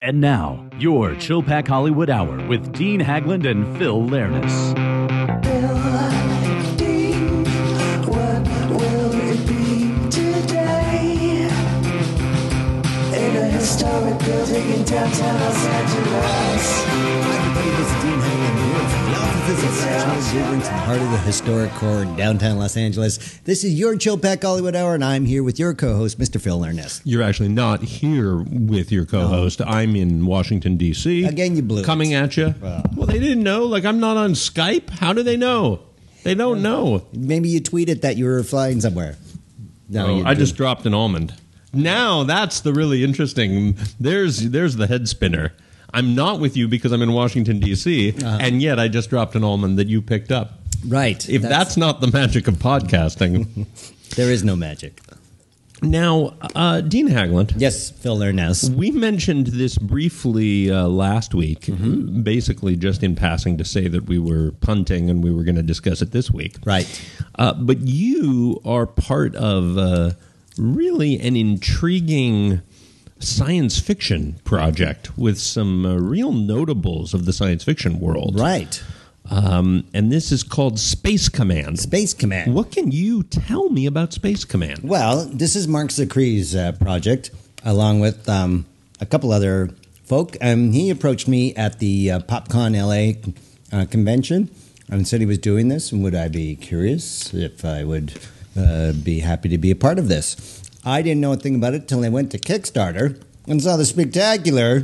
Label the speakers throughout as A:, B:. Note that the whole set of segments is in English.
A: And now, your Chill Pack Hollywood Hour with Dean Hagland and Phil Lernis.
B: Dean, what will it be today? In a historic building in downtown Los Angeles.
C: Hi everybody, this is Dean Hagland here from the offices of National Exuberance in the heart of the historic core in downtown Los Angeles. This is your Chill Pack Hollywood Hour, and I'm here with your co-host, Mr. Phil Lernis.
D: You're actually not here with your co-host. No. I'm in Washington, D.C.
C: Again, you blew
D: coming at you. Well, they didn't know. Like, I'm not on Skype. How do they know? They don't know.
C: Maybe you tweeted that you were flying somewhere.
D: No, I just dropped an almond. Now, that's the really interesting. There's the head spinner. I'm not with you because I'm in Washington, D.C., and yet I just dropped an almond that you picked up.
C: Right.
D: If that's not the magic of podcasting.
C: There is no magic.
D: Now, Dean Hagland.
C: Yes, Phil Lernis.
D: We mentioned this briefly last week, basically just in passing to say that we were punting and we were going to discuss it this week.
C: Right.
D: But you are part of really an intriguing science fiction project with some real notables of the science fiction world.
C: Right.
D: And this is called Space Command.
C: Space Command.
D: What can you tell me about Space Command?
C: Well, this is Mark Zakri's project, along with a couple other folk. He approached me at the PopCon LA convention and said he was doing this, and would I be curious if I would be happy to be a part of this. I didn't know a thing about it until I went to Kickstarter and saw the spectacular,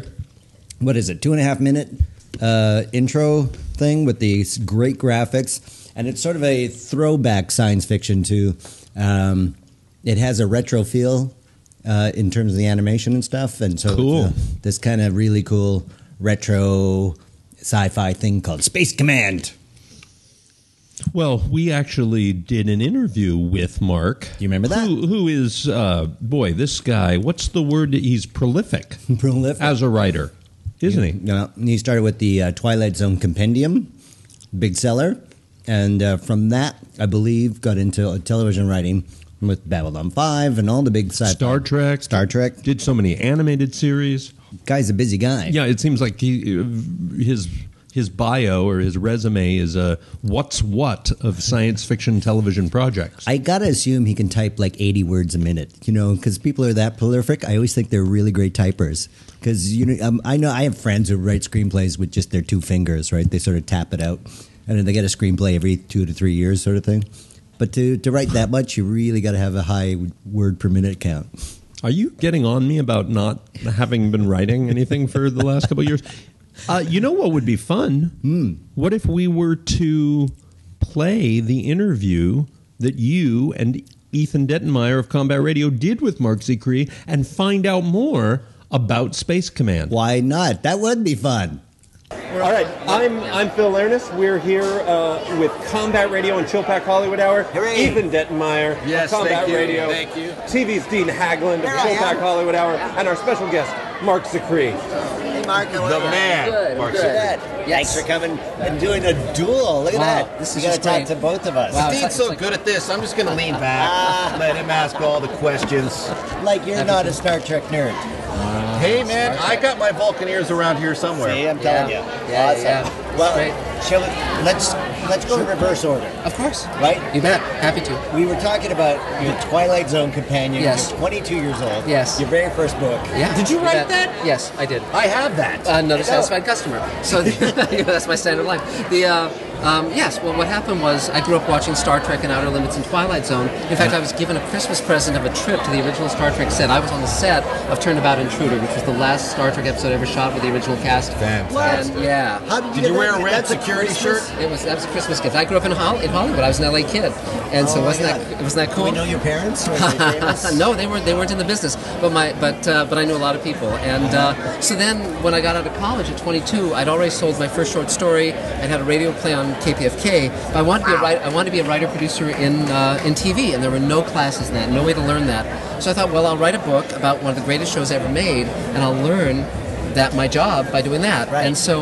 C: 2.5 minute intro thing with these great graphics, and it's sort of a throwback science fiction to. It has a retro feel in terms of the animation and stuff, and so
D: cool.
C: It's this kind of really cool retro sci-fi thing called Space Command.
D: Well, we actually did an interview with Mark.
C: Do you remember that?
D: Who is, this guy, what's the word? He's prolific.
C: Prolific.
D: As a writer, isn't he?
C: Yeah. He started with the Twilight Zone Compendium, big seller. And from that, I believe, got into television writing with Babylon 5 and all the big sci-fi.
D: Star Trek. Did so many animated series.
C: Guy's a busy guy.
D: Yeah, it seems like his bio or his resume is a what's what of science fiction television projects.
C: I gotta assume he can type like 80 words a minute, because people are that prolific. I always think they're really great typers. Because I know I have friends who write screenplays with just their two fingers, right? They sort of tap it out, and then they get a screenplay every 2 to 3 years, sort of thing. But to write that much, you really got to have a high word per minute count.
D: Are you getting on me about not having been writing anything for the last couple of years? You know what would be fun? What if we were to play the interview that you and Ethan Dettenmeyer of Combat Radio did with Mark Zakri and find out more about Space Command?
C: Why not? That would be fun.
D: All right, I'm Phil Lernis. We're here with Combat Radio and Chill Pack Hollywood Hour.
C: Hooray.
D: Ethan Dettenmeyer of Combat Radio.
E: Thank you.
D: TV's Dean Hagland of Chill Pack Hollywood Hour. And our special guest, Mark Zakri.
C: Hey, Mark.
E: The man.
C: Mark Zakri. Thanks for coming and doing a duel. Look at that.
F: This is
C: going to talk
F: great.
C: to both of us.
F: Wow.
E: Dean's so good at this, I'm just going to lean back, let him ask all the questions.
C: Like you're not a Star Trek nerd.
E: Hey, man, I got my Vulcaneers around here somewhere.
C: See, I'm telling you.
F: Yeah,
C: Awesome.
F: yeah.
C: Well,
F: Great.
C: let's go in reverse order.
F: Of course.
C: Right?
F: You bet. Happy to.
C: We were talking about your Twilight Zone companion.
F: Yes.
C: You're 22 years old.
F: Yes.
C: Your very first book.
F: Yeah.
E: Did you write
F: bet.
E: that?
F: Yes, I did.
E: I have that.
F: Another satisfied customer. So that's my standard line. Yes, well, what happened was I grew up watching Star Trek and Outer Limits and Twilight Zone. In fact, I was given a Christmas present of a trip to the original Star Trek set. I was on the set of Turnabout Intruder, which was the last Star Trek episode ever shot with the original cast.
E: Fantastic.
F: And, yeah.
C: How did you,
E: Did you
C: get
E: wear
C: that?
E: a red
C: That's
E: security shirt?
F: That was a Christmas gift. I grew up in Hollywood. I was an LA kid, and so wasn't that cool?
C: Do we know your parents? Were they famous?
F: No, they weren't in the business. But I knew a lot of people, and so then when I got out of college at 22, I'd already sold my first short story. I'd had a radio play on KPFK. But I wanted to be a writer producer in TV, and there were no classes in that, no way to learn that. So I thought, well, I'll write a book about one of the greatest shows ever made, and I'll learn that my job by doing that.
C: Right.
F: And so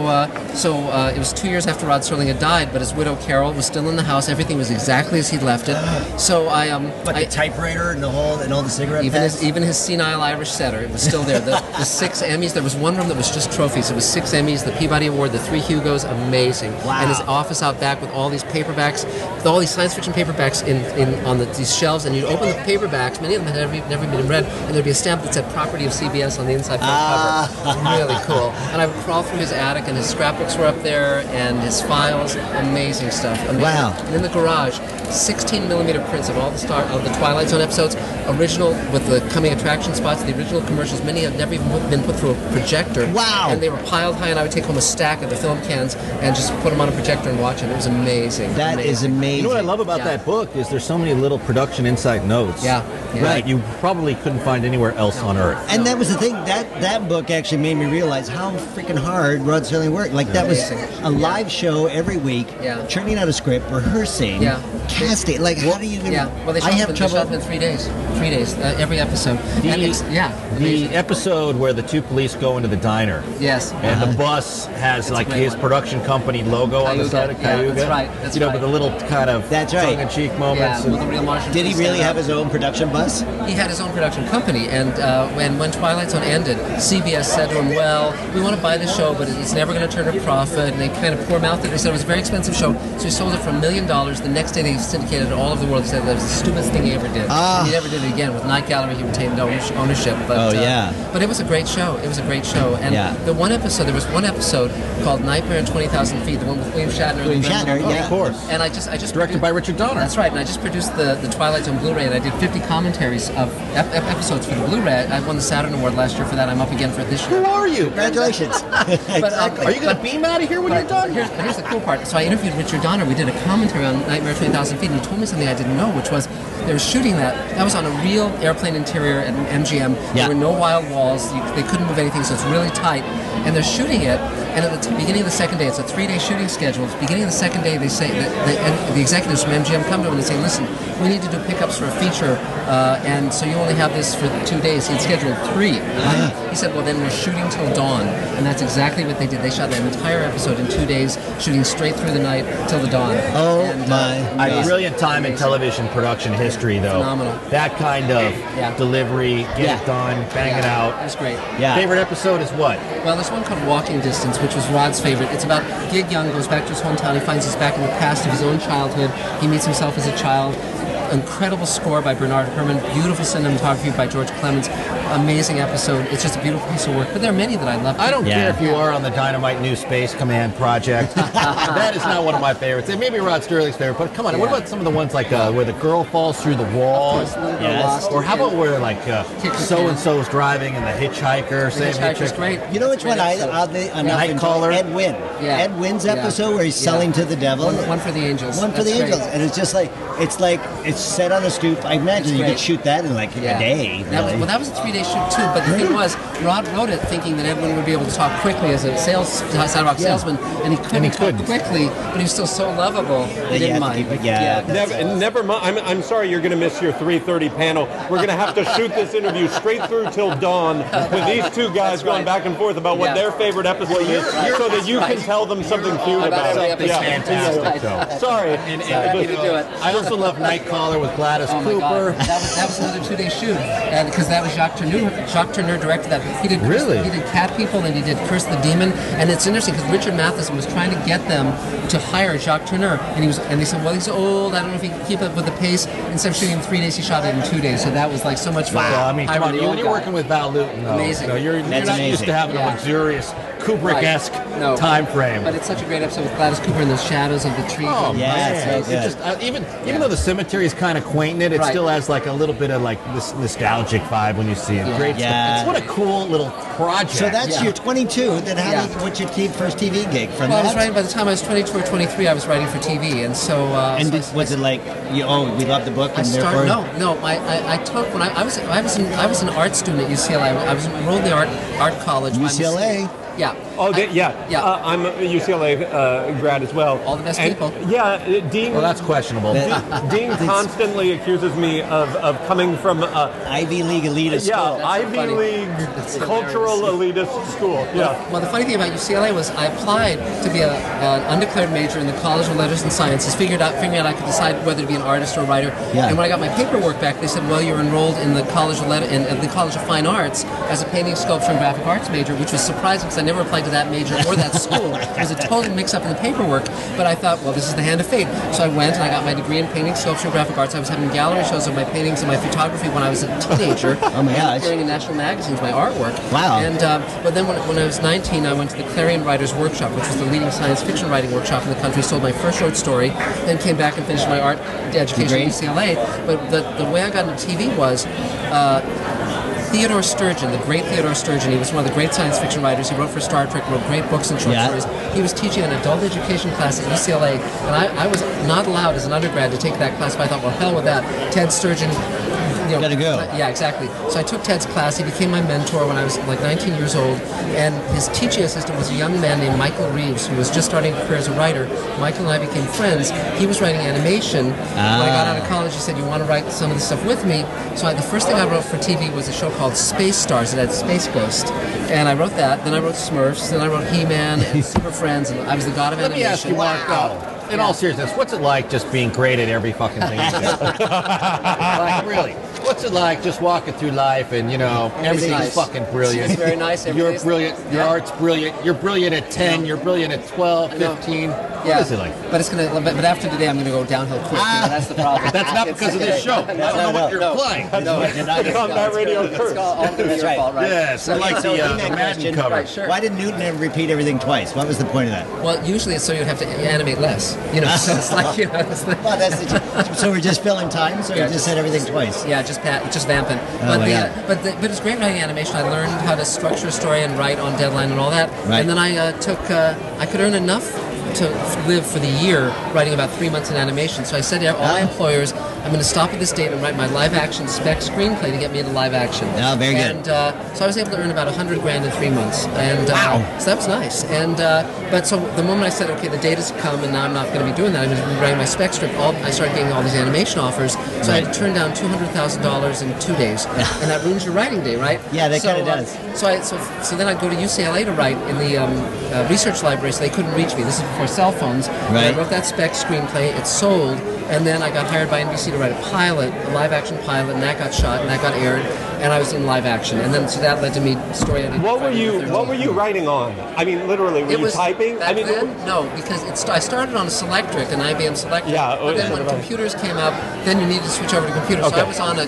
F: it was 2 years after Rod Serling had died, but his widow Carol was still in the house. Everything was exactly as he'd left it. So
C: But the typewriter and all the cigarette
F: even his senile Irish setter, it was still there. The 6 Emmys. There was one room that was just trophies. It was 6 Emmys, the Peabody Award, the 3 Hugos. Amazing.
C: Wow.
F: And his office out back with all these paperbacks, with all these science fiction paperbacks on these shelves, and you'd open the paperbacks. Many of them had never been read, and there'd be a stamp that said "Property of CBS" on the inside front cover. Really cool. And I would crawl through his attic, and his scrapbooks were up there, and his files. Amazing stuff. Amazing.
C: Wow.
F: And in the garage, 16 millimeter prints of all the Twilight Zone episodes, original with the coming attraction spots, the original commercials. Many had never even been put through a projector.
C: Wow.
F: And they were piled high, and I would take home a stack of the film cans and just put them on a projector and watch it. It was amazing.
C: That is amazing.
E: You know what I love about
F: Yeah.
E: that book is there's so many little production inside notes.
F: Yeah.
E: That you probably couldn't find anywhere else on Earth.
C: And that was the thing. That book actually made me realize how freaking hard Rod Serling worked. Like that was a live show every week,
F: Yeah.
C: churning out a script, rehearsing,
F: Yeah.
C: casting. Like how do you even?
F: Yeah, well, they shot,
C: I have
F: them,
C: trouble.
F: they shot them in 3 days. 3 days, every episode. And it's,
E: The
F: amazing.
E: episode where the two police go into the diner.
F: Yes.
E: And the bus has
F: It's a
E: like
F: great
E: his
F: one.
E: production company logo on the
F: Cayuga.
E: side of
F: Yeah,
E: Cayuga.
F: that's right, that's
E: you know,
F: right.
E: with the little kind of
C: That's right.
E: tongue-in-cheek moments.
F: Yeah, with the real Martian.
C: Did he
F: police
C: really
F: stand
C: have
F: up.
C: his own production bus?
F: He had his own production company, and when Twilight Zone ended, CBS said to him, "Well, we want to buy the show, but it's never going to turn a profit." And they kind of poor-mouthed it. They said it was a very expensive show, so he sold it for $1 million. The next day, they syndicated it all over the world. They said that was the stupidest thing he ever did. And he never did it again. With Night Gallery, he retained ownership. But,
C: Oh, yeah.
F: But it was a great show. It was a great show. And
C: Yeah.
F: there was one episode called Nightmare at 20,000 Feet, the one with William Shatner.
C: William Shatner, yeah.
E: Of course.
F: And I just
E: Directed by Richard Donner.
F: That's right, and I just produced the Twilight Zone Blu-ray, and I did 50 commentaries of episodes for the Blu-ray. I won the Saturn Award last year for that. I'm up again for it this year.
E: Who are you?
C: Congratulations.
F: Exactly.
E: Are you going to beam out of here when you're done?
F: Here's the cool part. So I interviewed Richard Donner. We did a commentary on Nightmare at 20,000 Feet, and he told me something I didn't know, which was they were shooting that. That was on a real airplane interior at MGM.
C: Yeah.
F: There were no wild walls. They couldn't move anything, so it's really tight. And they're shooting it, and at the beginning of the second day, it's a 3-day shooting schedule. At the beginning of the second day, they say the executives from MGM come to him and they say, "Listen, we need to do pickups for a feature, and so you only have this for 2 days." He'd scheduled 3. He said, "Well, then we're shooting till dawn," and that's exactly what they did. They shot that entire episode in 2 days, shooting straight through the night till the dawn.
C: Oh,
F: And,
C: my.
E: A brilliant time in television production history, though.
F: Phenomenal.
E: That kind of
F: Yeah.
E: delivery, get
C: Yeah.
E: it done, bang it
F: It
E: out.
F: was great.
C: Yeah.
E: Favorite episode is what?
F: Well, there's one called Walking Distance, which was Rod's favorite. It's about Gig Young goes back to his hometown. He finds he's back in the past of his own childhood. He meets himself as a child. Incredible score by Bernard Herrmann. Beautiful cinematography by George Clemens. Amazing episode. It's just a beautiful piece of work. But there are many that I love.
E: I don't
C: Yeah.
E: care if you are on the Dynamite New Space Command project. That is not one of my favorites. It may be Rod Sterling's favorite, but come on. What
F: Yeah.
E: about some of the ones like where the girl falls through the wall?
F: Yes.
E: Or how about where like
F: Kick the
E: so and so's driving and the hitchhiker,
F: The
E: same
F: Hitchhiker's
E: hitchhiker.
F: great.
C: You know which
F: Great
C: one I
F: episode.
C: oddly enough
E: Night
C: enjoy?
E: Caller.
C: Ed Wynn.
F: Yeah.
C: Ed Wynn's
F: Yeah.
C: episode where he's
F: Yeah.
C: selling to the devil.
F: One for the Angels.
C: One for
F: That's
C: the
F: great.
C: Angels, and it's just like it's set on a stoop. I imagine
F: It's
C: you
F: great.
C: could shoot that in like a day.
F: That was,
C: really.
F: well, that was a 3-day shoot too. But the thing was, Rod wrote it thinking that Edwin would be able to talk quickly as a sidewalk salesman, and he couldn't talk
E: couldn't.
F: quickly. But he was still so lovable. They
C: you
F: didn't
C: had to
F: mind.
C: keep it- yeah.
G: Never mind. I'm sorry you're going to miss your 3:30 panel. We're going to have to shoot this interview straight through till dawn with these two guys going
F: right.
G: back and forth about what
F: Yeah.
G: their favorite episode is, so that you can tell them something cute
F: About
G: about
F: every
G: it.
F: episode.
E: Fantastic,
F: Yeah.
E: though.
G: Sorry.
F: Happy to do it.
E: I also love Night Caller with Gladys
F: Oh my
E: Cooper.
F: God, that was another 2-day shoot, and because that was Jacques Tourneur. Jacques Tourneur directed that. He did
E: Really?
F: he did Cat People, and he did Curse the Demon. And it's interesting because Richard Matheson was trying to get them to hire Jacques Tourneur, and they said, "Well, he's old. I don't know if he can keep up with the pace." Instead of shooting in 3 days, he shot it in 2 days. So that was like so much fun.
E: Well, I mean, come
F: Hiring
E: on,
F: the
E: when
F: old
E: you're
F: guy.
E: working with Val Lewton, though,
F: Amazing.
E: you know, you're
C: That's
E: not used
C: amazing.
E: to having
F: Yeah.
E: a luxurious Kubrick-esque
F: No.
E: time frame.
F: But it's such a great episode with Gladys Cooper in the shadows of the trees.
E: Oh
C: Yeah,
E: man!
C: it's so
E: It's
C: good.
E: just even though the cemetery is kind of quaint in it, it
F: Right.
E: still has like a little bit of like this nostalgic vibe when you see it.
F: Yeah.
E: Great
C: Yeah.
E: stuff. It's what a cool little project.
C: So that's
F: Yeah.
C: your 22. Then how
F: Yeah.
C: what's your first TV gig from
F: Well, I
C: that?
F: was writing by the time I was 22 or 23. I was writing for TV, and so.
C: and
F: so
C: was it like we love the book
F: I
C: and
F: started.
C: therefore
F: No. I took when I was an art student at UCLA. I was enrolled in the art college. by
C: UCLA.
F: mistake. Yeah.
G: Oh, yeah.
F: Yeah.
G: I'm a UCLA grad as well.
F: All the best
G: And,
F: people.
G: Yeah, Dean.
E: Well, that's questionable.
G: Dean constantly accuses me of coming from
C: Ivy League elitist
G: yeah,
C: school.
F: so
G: Ivy
F: funny.
G: League
F: That's
G: cultural elitist school. Yeah.
F: Well, the funny thing about UCLA was I applied to be an undeclared major in the College of Letters and Sciences, figuring out I could decide whether to be an artist or a writer.
C: Yeah.
F: And when I got my paperwork back, they said, well, you're enrolled in the College of the College of Fine Arts as a painting, sculpture, and graphic arts major, which was surprising because I never applied to that major or that school. It was a total mix-up in the paperwork. But I thought, well, this is the hand of fate. So I went and I got my degree in painting, sculpture, and graphic arts. I was having gallery shows of my paintings and my photography when I was a teenager.
C: Oh my gosh.
F: Appearing in national magazines, my artwork.
C: Wow.
F: And but then when I was 19, I went to the Clarion Writers Workshop, which was the leading science fiction writing workshop in the country. Sold my first short story, then came back and finished my art education at UCLA. But the way I got into TV was. Theodore Sturgeon, the great Theodore Sturgeon, he was one of the great science fiction writers. He wrote for Star Trek, wrote great books and short stories. He was teaching an adult education class at UCLA, and I was not allowed as an undergrad to take that class, but I thought, well, hell with that. Ted Sturgeon,
C: Gotta go.
F: Yeah, exactly. So I took Ted's class. He became my mentor when I was like 19 years old, and his teaching assistant was a young man named Michael Reeves, who was just starting a career as a writer. Michael and I became friends. He was writing animation. When I got out of college, he said, you want to write some of the stuff with me? So the first thing I wrote for TV was a show called Space Stars. It had Space Ghost. And I wrote that. Then I wrote Smurfs. Then I wrote He-Man and Super Friends. And I was the god of
E: Let me
F: animation.
E: ask you, Mark. In all seriousness, what's it like just being great at every fucking thing you do? Like, really? What's it like just walking through life and, everything's
F: nice.
E: fucking brilliant?
F: It's very nice.
E: You're
F: Everybody's-
E: brilliant. Your
F: Yeah.
E: art's brilliant. You're brilliant at 10. You're brilliant at 12,
F: I know.
E: 15.
F: Yeah.
E: What is it like?
F: But it's gonna. But after today, I'm gonna go downhill quick. That's the problem.
E: That's not because of this show. I don't know what you're playing.
F: No,
G: It's on that radio
F: it's
G: curse.
F: all
C: That's
F: your
C: right.
F: fault, right?
E: Yes, I like the
C: in that
E: Madden
C: question-
E: cover.
F: Right, sure.
C: Why did Newton ever repeat everything twice? What was the point of that?
F: Well, usually it's so you'd have to animate less. So it's like it's like,
C: Well, so we're just filling time, so
F: Yeah,
C: we just said everything twice.
F: yeah, just vamping.
C: Oh my God.
F: But it's great writing animation. I learned how to structure a story and write on deadline and all that.
C: Right.
F: And then I I could earn enough to live for the year writing about 3 months in animation. So I said to all my employers, I'm going to stop at this date and write my live action spec screenplay to get me into live action.
C: Oh, very good.
F: And so I was able to earn about $100,000 in 3 months. And
C: Wow.
F: so that was nice. And but so the moment I said, okay, the date has come, and now I'm not going to be doing that. I'm going to be writing my spec script. I started getting all these animation offers. So I had to turn down $200,000 in 2 days, and that ruins your writing day, right?
C: Yeah, that
F: So,
C: kinda does.
F: So then I'd go to UCLA to write in the research library, so they couldn't reach me. This is before cell phones. And I
C: Right.
F: wrote that spec screenplay. It sold, and then I got hired by NBC to write a pilot, a live action pilot, and that got shot, and that got aired, and I was in live action. And then so that led to me story editing.
G: What were you
F: Friday the 13th.
G: writing on? I mean, literally, were you typing?
F: Back then, no, because I started on a Selectric, an IBM Selectric.
G: Yeah,
F: But then
G: yeah.
F: when computers came up, then you needed to switch over to computers.
G: Okay.
F: So I was on a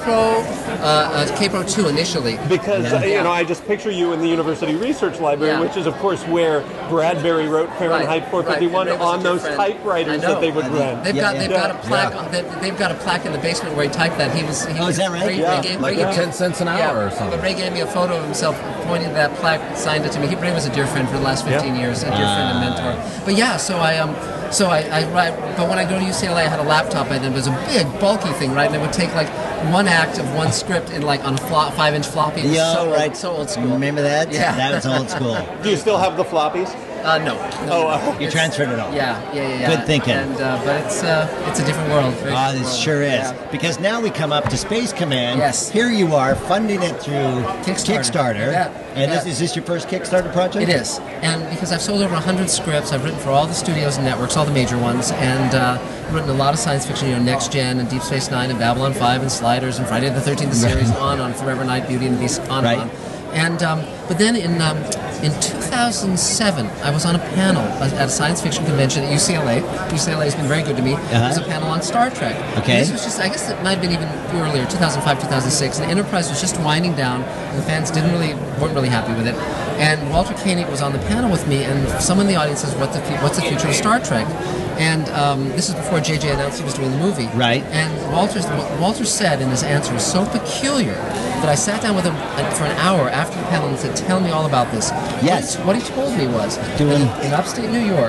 F: K-Pro 2 initially.
G: Because I just picture you in the University Research Library,
F: Yeah.
G: which is, of course, where Bradbury wrote Fahrenheit
F: Right,
G: 451
F: right. And Ray was
G: on
F: a dear
G: those
F: friend.
G: typewriters
F: I know.
G: that they would run.
F: They've got a plaque.
G: Yeah.
F: They've got a plaque in the basement where he typed that. He was.
C: Oh, is that right?
F: Ray,
G: Yeah.
F: Ray gave,
E: Like
F: Ray
E: a
F: gave
E: 10
F: me-
E: cents an hour or something.
F: But Ray gave me a photo of himself pointing to that plaque, signed it to me. Ray was a dear friend for the last 15 years, a dear friend and mentor. But yeah, so I write. But when I go to UCLA, I had a laptop. And it was a big, bulky thing, right? And it would take like one act of one script in like on a 5-inch floppy. It was so old school.
C: Remember that?
F: Yeah.
C: That was old school.
G: Do you still have the floppies?
F: No.
C: You transferred it all.
F: Yeah.
C: Good thinking.
F: And but it's a different world. Very
C: Ah,
F: different
C: this
F: world.
C: sure is.
F: Yeah.
C: Because now we come up to Space Command.
F: Yes.
C: Here you are funding it through
F: Kickstarter. Yeah.
C: And
F: Yeah.
C: is this your first Kickstarter project?
F: It is, and because I've sold over 100 scripts, I've written for all the studios and networks, all the major ones, and I've written a lot of science fiction, Next Gen and Deep Space Nine and Babylon 5 and Sliders and Friday the 13th the series, on Forever Night, Beauty and the Beast, on
C: Right.
F: and on. And but then in 2007, I was on a panel at a science fiction convention at UCLA. UCLA has been very good to me. It was a panel on Star Trek.
C: Okay.
F: And this was just, I guess it might have been even earlier, 2005, 2006. And Enterprise was just winding down, and the fans weren't really happy with it. And Walter Koenig was on the panel with me, and someone in the audience says, "What's the future of Star Trek?" And this is before JJ announced he was doing the movie.
C: Right.
F: And Walter said in his answer was so peculiar that I sat down with him for an hour after the panel and said, "Tell me all about this."
C: Yes.
F: What he told me was
C: Doing-
F: in upstate New York,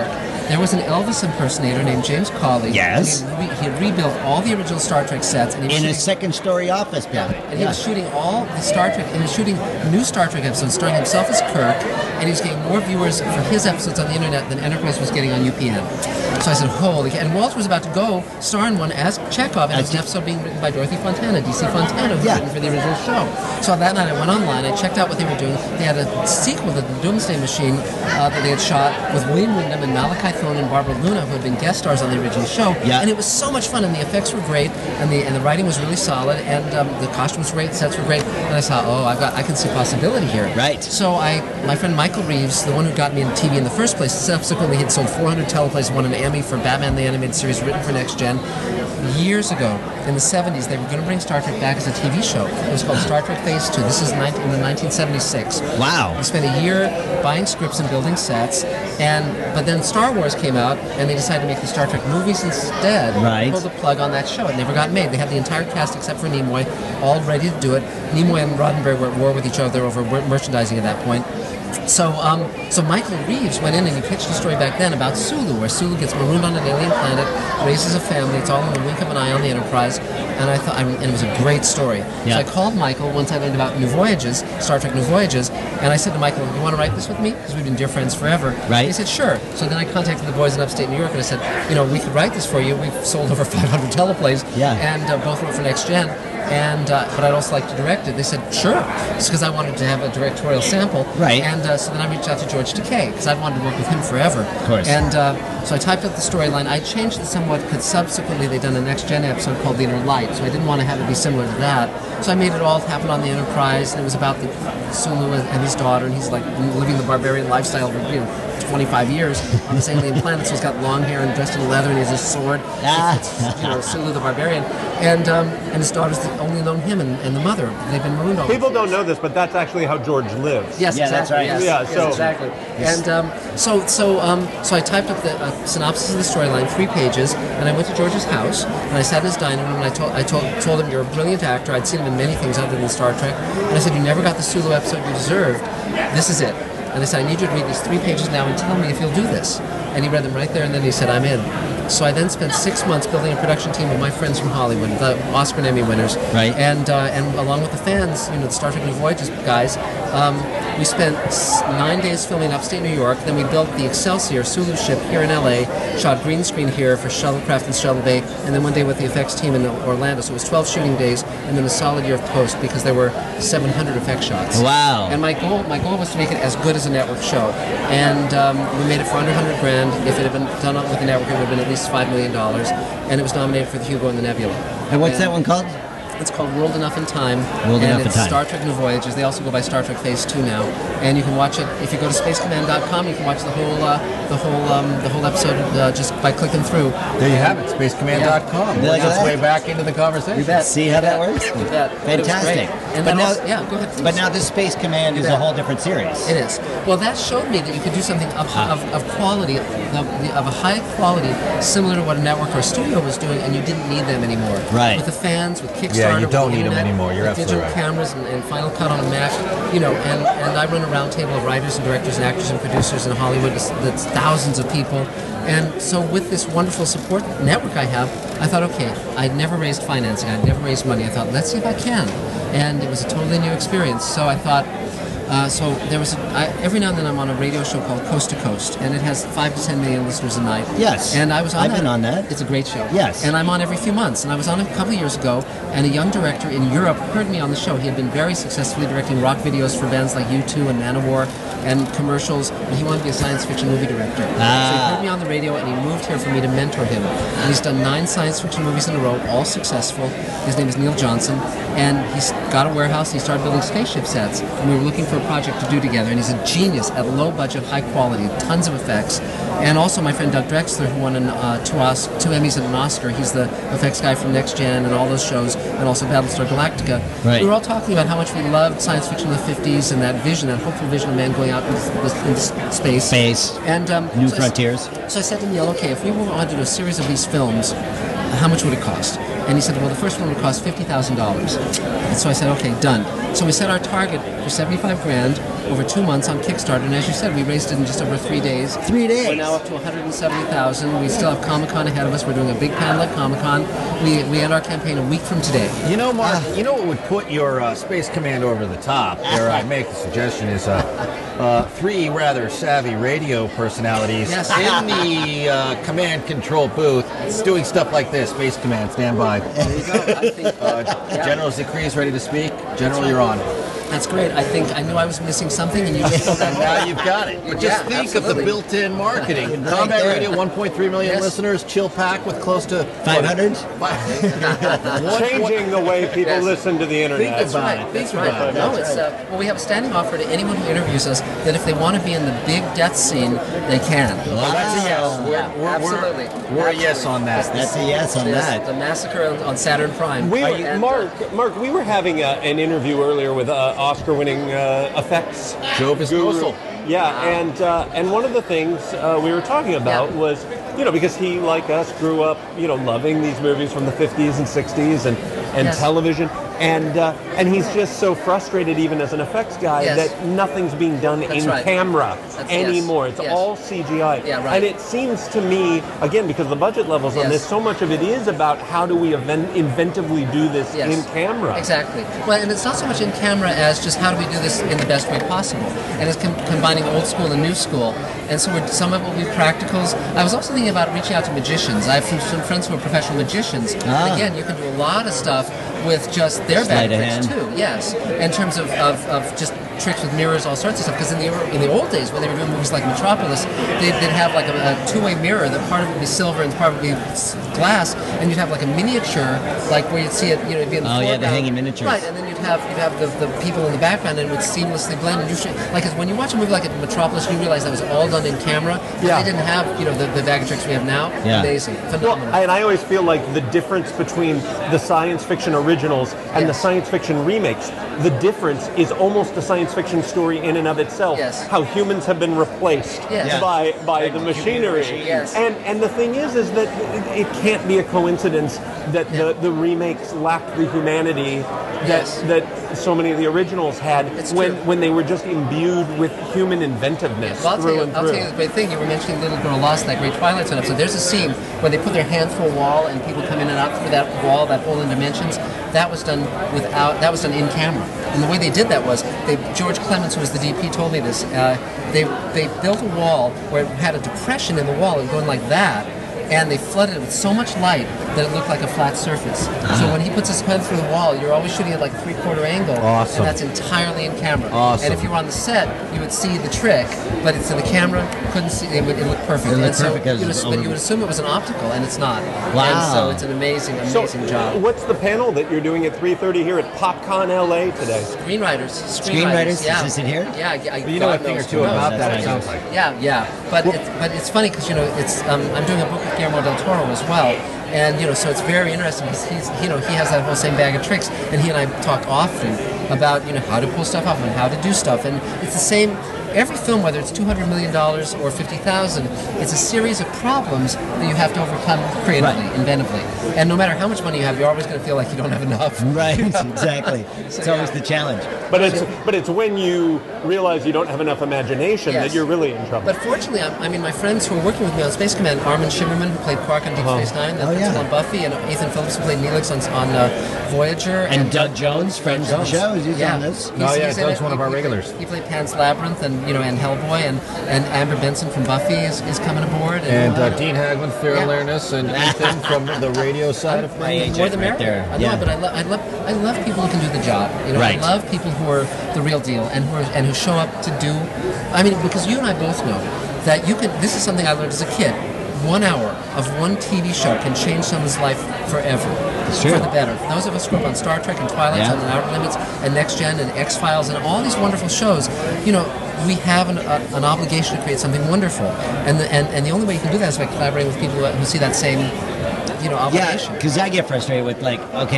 F: there was an Elvis impersonator named James Cawley.
C: Yes.
F: And he had rebuilt all the original Star Trek sets. And he was
C: In a
F: shooting-
C: second-story office
F: Yeah,
C: building.
F: and he was shooting all the Star Trek, and he was shooting new Star Trek episodes, starring himself as Kirk, and he was getting more viewers for his episodes on the internet than Enterprise was getting on UPN. So I said, holy cow. And Walter was about to go star in one as Chekhov, and it was an episode being written by Dorothy Fontana, DC Fontana, who was written for the original show. So that night I went online, I checked out what they were doing. They had a sequel to the Doomsday Machine that they had shot with William Wyndham and Malachi Throne and Barbara Luna, who had been guest stars on the original show.
C: Yeah.
F: And it was so much fun, and the effects were great, and the writing was really solid, and the costumes were great, the sets were great. And I thought, I can see possibility here.
C: Right.
F: So my friend Michael Reeves, the one who got me into TV in the first place, subsequently had sold 400 teleplays, won an Emmy for Batman the Animated Series, written for Next Gen. Years ago, in the 70s, they were going to bring Star Trek back as a TV show. It was called Star Trek Phase 2. This is in the 1976.
C: Wow.
F: We spent a year buying scripts and building sets, but then Star Wars came out, and they decided to make the Star Trek movies instead.
C: Right.
F: Pulled the plug on that show. It never got made. They had the entire cast except for Nimoy all ready to do it. Nimoy and Roddenberry were at war with each other over merchandising at that point. So Michael Reeves went in and he pitched a story back then about Sulu, where Sulu gets marooned on an alien planet, raises a family. It's all in the wink of an eye on the Enterprise, and I thought, and it was a great story.
C: Yeah.
F: So I called Michael once I learned about New Voyages, Star Trek New Voyages, and I said to Michael, "You want to write this with me? Because we've been dear friends forever."
C: Right.
F: He said, "Sure." So then I contacted the boys in upstate New York and I said, "We could write this for you. We've sold over 500 teleplays,
C: Yeah.
F: and both wrote for Next Gen." But I'd also like to direct it. They said, sure. It's because I wanted to have a directorial sample.
C: Right.
F: And so then I reached out to George Takei, because I'd wanted to work with him forever.
C: Of course.
F: And so I typed up the storyline. I changed it somewhat, because subsequently they'd done a Next Gen episode called The Inner Light, so I didn't want to have it be similar to that. So I made it all happen on the Enterprise, and it was about the Sulu and his daughter, and he's like living the barbarian lifestyle for 25 years on this alien planet, so he's got long hair and dressed in leather, and he has a sword. It's Sulu the Barbarian. And his daughter's only known him and the mother. They've been marooned all
G: People don't know this, but that's actually how George lives.
F: Yes,
C: Yeah,
F: exactly.
C: that's right.
F: Yes,
G: Yeah,
F: yes,
G: so-
F: exactly. And so I typed up the synopsis of the storyline, 3 pages, and I went to George's house, and I sat in his dining room, and I told him, "You're a brilliant actor. I'd seen him in many things other than Star Trek." And I said, "You never got the Sulu episode you deserved. This is it." And I said, "I need you to read these 3 pages now and tell me if you'll do this." And he read them right there, and then he said, "I'm in." So I then spent 6 months building a production team with my friends from Hollywood, the Oscar and Emmy winners.
C: Right.
F: And along with the fans, the Star Trek New Voyages guys, we spent 9 days filming upstate New York. Then we built the Excelsior Sulu ship here in LA, shot green screen here for Shuttlecraft and Shuttle Bay, and then one day with the effects team in Orlando. So it was 12 shooting days, and then a solid year of post, because there were 700 effect shots.
C: Wow.
F: And my goal was to make it as good as a network show, and we made it for under $100,000. If it had been done with the network, it would have been at least $5 million, and it was nominated for the Hugo and the Nebula.
C: And what's that one called?
F: It's called World Enough in Time.
C: World
F: and
C: Enough in
F: it's
C: Time.
F: Star Trek New Voyages. They also go by Star Trek Phase 2 now. And you can watch it if you go to spacecommand.com. You can watch the whole episode just by clicking through.
E: There you have it, spacecommand.com.
C: Look at
E: Works its
C: that.
E: way back into the conversation.
F: You bet.
C: See how that works?
F: You bet. But it was
C: Fantastic.
F: great. And
C: But
F: then
C: now,
F: also, yeah, go ahead. Please.
C: But now this Space Command is a
F: bet.
C: whole different series.
F: It is. Well, that showed me that you could do something of quality, of a high quality, similar to what a network or a studio was doing, and you didn't need them anymore.
C: Right.
F: With the fans, with Kickstarter,
E: Yeah, you
F: with
E: don't
F: the
E: need them
F: internet,
E: anymore. You're
F: with
E: absolutely
F: digital
E: right.
F: cameras and Final Cut on a Mac, and I run a round table of writers and directors and actors and producers in Hollywood that's thousands of people. And so with this wonderful support network I have, I thought, okay, I'd never raised financing, I'd never raised money. I thought, let's see if I can. And it was a totally new experience. So I thought, so there was every now and then I'm on a radio show called Coast to Coast, and it has 5 to 10 million listeners a night.
C: Yes.
F: And I was on
C: I've been on that.
F: It's a great show.
C: Yes.
F: And I'm on every few months. And I was on a couple of years ago, and a young director in Europe heard me on the show. He had been very successfully directing rock videos for bands like U2 and Manowar and commercials, and he wanted to be a science fiction movie director. So he heard me on the radio, and he moved here for me to mentor him. And he's done 9 science fiction movies in a row, all successful. His name is Neil Johnson, and he's got a warehouse. He started building spaceship sets, and we were looking for a project to do together. And he's a genius at low budget, high quality, tons of effects. And also my friend Doug Drexler, who won 2 Emmys and an Oscar. He's the effects guy from Next Gen and all those shows, and also Battlestar Galactica.
C: Right.
F: We were all talking about how much we loved science fiction in the 50s and that vision, that hopeful vision of man going out into space.
C: Space.
F: And
C: New
F: so
C: frontiers.
F: So I said to Neil, okay, if we wanted to do a series of these films, how much would it cost? And he said, well, the first one would cost $50,000. And so I said, okay, done. So we set our target for $75,000 over 2 months on Kickstarter, and as you said, we raised it in just over 3 days.
C: 3 days.
F: We're now up to $170,000. We still have Comic-Con ahead of us. We're doing a big panel at Comic-Con. We end our campaign a week from today.
E: You know, Mark, you know what would put your Space Command over the top? Dare I make the suggestion is 3 rather savvy radio personalities
F: Yes.
E: in the command control booth doing stuff like this. Space Command, stand by.
F: There you go. I think,
E: General Zikri is ready to speak. General, you're on.
F: that's great. I think I knew I was missing something, and you just told that.
E: Now you've got it. But just
F: Yeah,
E: think of the
F: absolutely.
E: built-in marketing.
C: Right
E: Combat
C: there.
E: Radio, 1.3 million
F: Yes.
E: listeners. Chill Pack with close to
C: 500?
G: Changing the way people
F: Yes.
G: listen to the internet.
F: That's right. That's right. No, it's well, we have a standing offer to anyone who interviews us that if they want to be in the big death scene, they can.
E: Well, that's a yes.
F: Yeah, absolutely.
E: We're a yes on that.
C: That's a yes on
F: There's
C: that.
F: The massacre on Saturn Prime. And,
G: Mark, we were having an interview earlier with Oscar-winning effects
E: Jovis
G: guru.
E: Mosul.
G: Yeah, and one of the things we were talking about was, because he, like us, grew up, loving these movies from the 50s and 60s and
F: Yes.
G: television. And he's just so frustrated, even as an effects guy,
F: Yes.
G: that nothing's being done
F: That's
G: in
F: right.
G: camera
F: That's-
G: anymore.
F: yes.
G: It's
F: Yes.
G: all CGI.
F: Yeah, right.
G: And it seems to me, again, because of the budget levels on
F: Yes.
G: this, so much of it is about how do we inventively do this
F: Yes.
G: in camera.
F: Exactly. Well, and it's not so much in camera as just how do we do this in the best way possible. And it's combining old school and new school. And so some of it will be practicals. I was also thinking about reaching out to magicians. I have some friends who are professional magicians.
C: Ah.
F: Again, you can do a lot of stuff with just their
C: Sleight
F: bag
C: of
F: tricks
C: hand.
F: too. Yes, in terms of just tricks with mirrors, all sorts of stuff. Because in the old days, when they were doing movies like Metropolis, they'd have like a two-way mirror. That part of it would be silver and part of it would be glass, and you'd have like a miniature, like where you'd see it, it'd be in the
C: Oh, yeah, the
F: foreground.
C: hanging miniatures.
F: Right, and then you'd have the people in the background, and it would seamlessly blend. And like when you watch a movie like Metropolis, you realize that was all done in camera.
G: Yeah.
F: They didn't have the bag of tricks we have now.
C: Yeah.
F: Amazing,
G: Well,
F: phenomenal.
G: and I always feel like the difference between the science fiction originals and the science fiction remakes, the difference is almost a science fiction story in and of itself.
F: Yes.
G: How humans have been replaced
F: Yes.
G: by the machinery.
F: Yes.
G: And the thing is that it can't be a coincidence that the remakes lacked the humanity
F: Yes.
G: that so many of the originals had
F: It's
G: when
F: true.
G: when they were just imbued with human inventiveness
F: Well,
G: through and
F: I'll
G: through.
F: tell you the great thing. You were mentioning Little Girl Lost, that great Twilight Zone episode. There's a scene where they put their hand through a wall and people come in and out through that wall, that hole in dimensions. That was done in camera. And the way they did that was, George Clements, who was the DP, told me this. They built a wall where it had a depression in the wall and going like that. And they flooded it with so much light that it looked like a flat surface. So when he puts his pen through the wall, you're always shooting at like a 3/4 angle.
E: Awesome.
F: And that's entirely in camera.
E: Awesome.
F: And if you were on the set, you would see the trick, but it's in the camera, couldn't see it. It looked perfect.
C: It looked
F: And so
C: perfect 'cause
F: but you would assume it was an optical, and it's not.
C: Wow.
F: And so it's an amazing job.
G: What's the panel that you're doing at 3:30 here at PopCon LA today?
F: Screenwriters.
C: Screenwriters?
F: Yeah.
C: Is it here?
F: Yeah.
E: You know a thing or two about
C: That's
E: that, it
C: right.
E: sounds like.
F: Yeah. But it's funny because it's I'm doing a book with Guillermo del Toro as well, and so it's very interesting because he has that whole same bag of tricks, and he and I talk often about how to pull stuff off and how to do stuff, and it's the same. Every film, whether it's $200 million or 50,000, it's a series of problems that you have to overcome creatively, inventively. And no matter how much money you have, you're always going to feel like you don't have enough.
C: Right, exactly.
F: So,
C: It's always
F: yeah.
C: the challenge.
G: But it's when you realize you don't have enough imagination
F: Yes.
G: that you're really in trouble.
F: But fortunately, my friends who are working with me on Space Command, Armin Shimmerman, who played Quark on Deep Space Nine, the principal on Buffy, and Ethan Phillips, who played Neelix on Voyager.
C: And Doug Jones, friends of the show, he's on this.
E: Oh, yeah,
F: in
E: Doug's
F: it.
E: one of our
F: He
E: regulars.
F: He played Pan's Labyrinth and Hellboy, and Amber Benson from Buffy is coming aboard.
E: And Dean Haglund, Fear
F: Yeah.
E: Awareness, and Ethan from the radio side of
C: My
E: things.
C: agent
F: More the
C: right
F: merrier.
C: there.
F: I know,
C: Yeah.
F: but I love people who can do the job.
C: Right.
F: I love people who are the real deal and who show up to do. I mean, because you and I both know that you can. This is something I learned as a kid. 1 hour of one TV show can change someone's life forever.
C: It's true.
F: For the better. Those of us who grew up on Star Trek and Twilight
C: Yeah.
F: Zone and Outer Limits and Next Gen and X-Files and all these wonderful shows, we have an obligation to create something wonderful. And the only way you can do that is by collaborating with people who see that same,
C: Yeah,
F: obligation.
C: because I get frustrated with okay,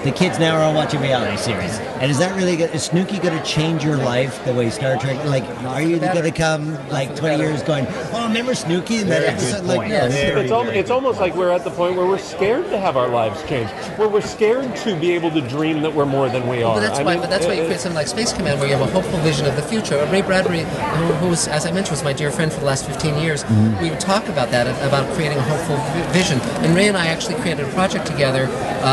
H: the kids now are all watching reality series. And is that really good? Is Snooki going to change your life the way Star Trek? Like, are you going to come like 20 years going, oh, remember Snooki in that episode? Like,
G: It's almost like we're at the point where we're scared to have our lives change. Where we're scared to be able to dream that we're more than we are.
F: But that's why you create something like Space Command, where you have a hopeful vision of the future. Ray Bradbury, who was, as I mentioned, was my dear friend for the last 15 years, we would talk about that, about creating a hopeful vision. And Ray and I actually created a project together.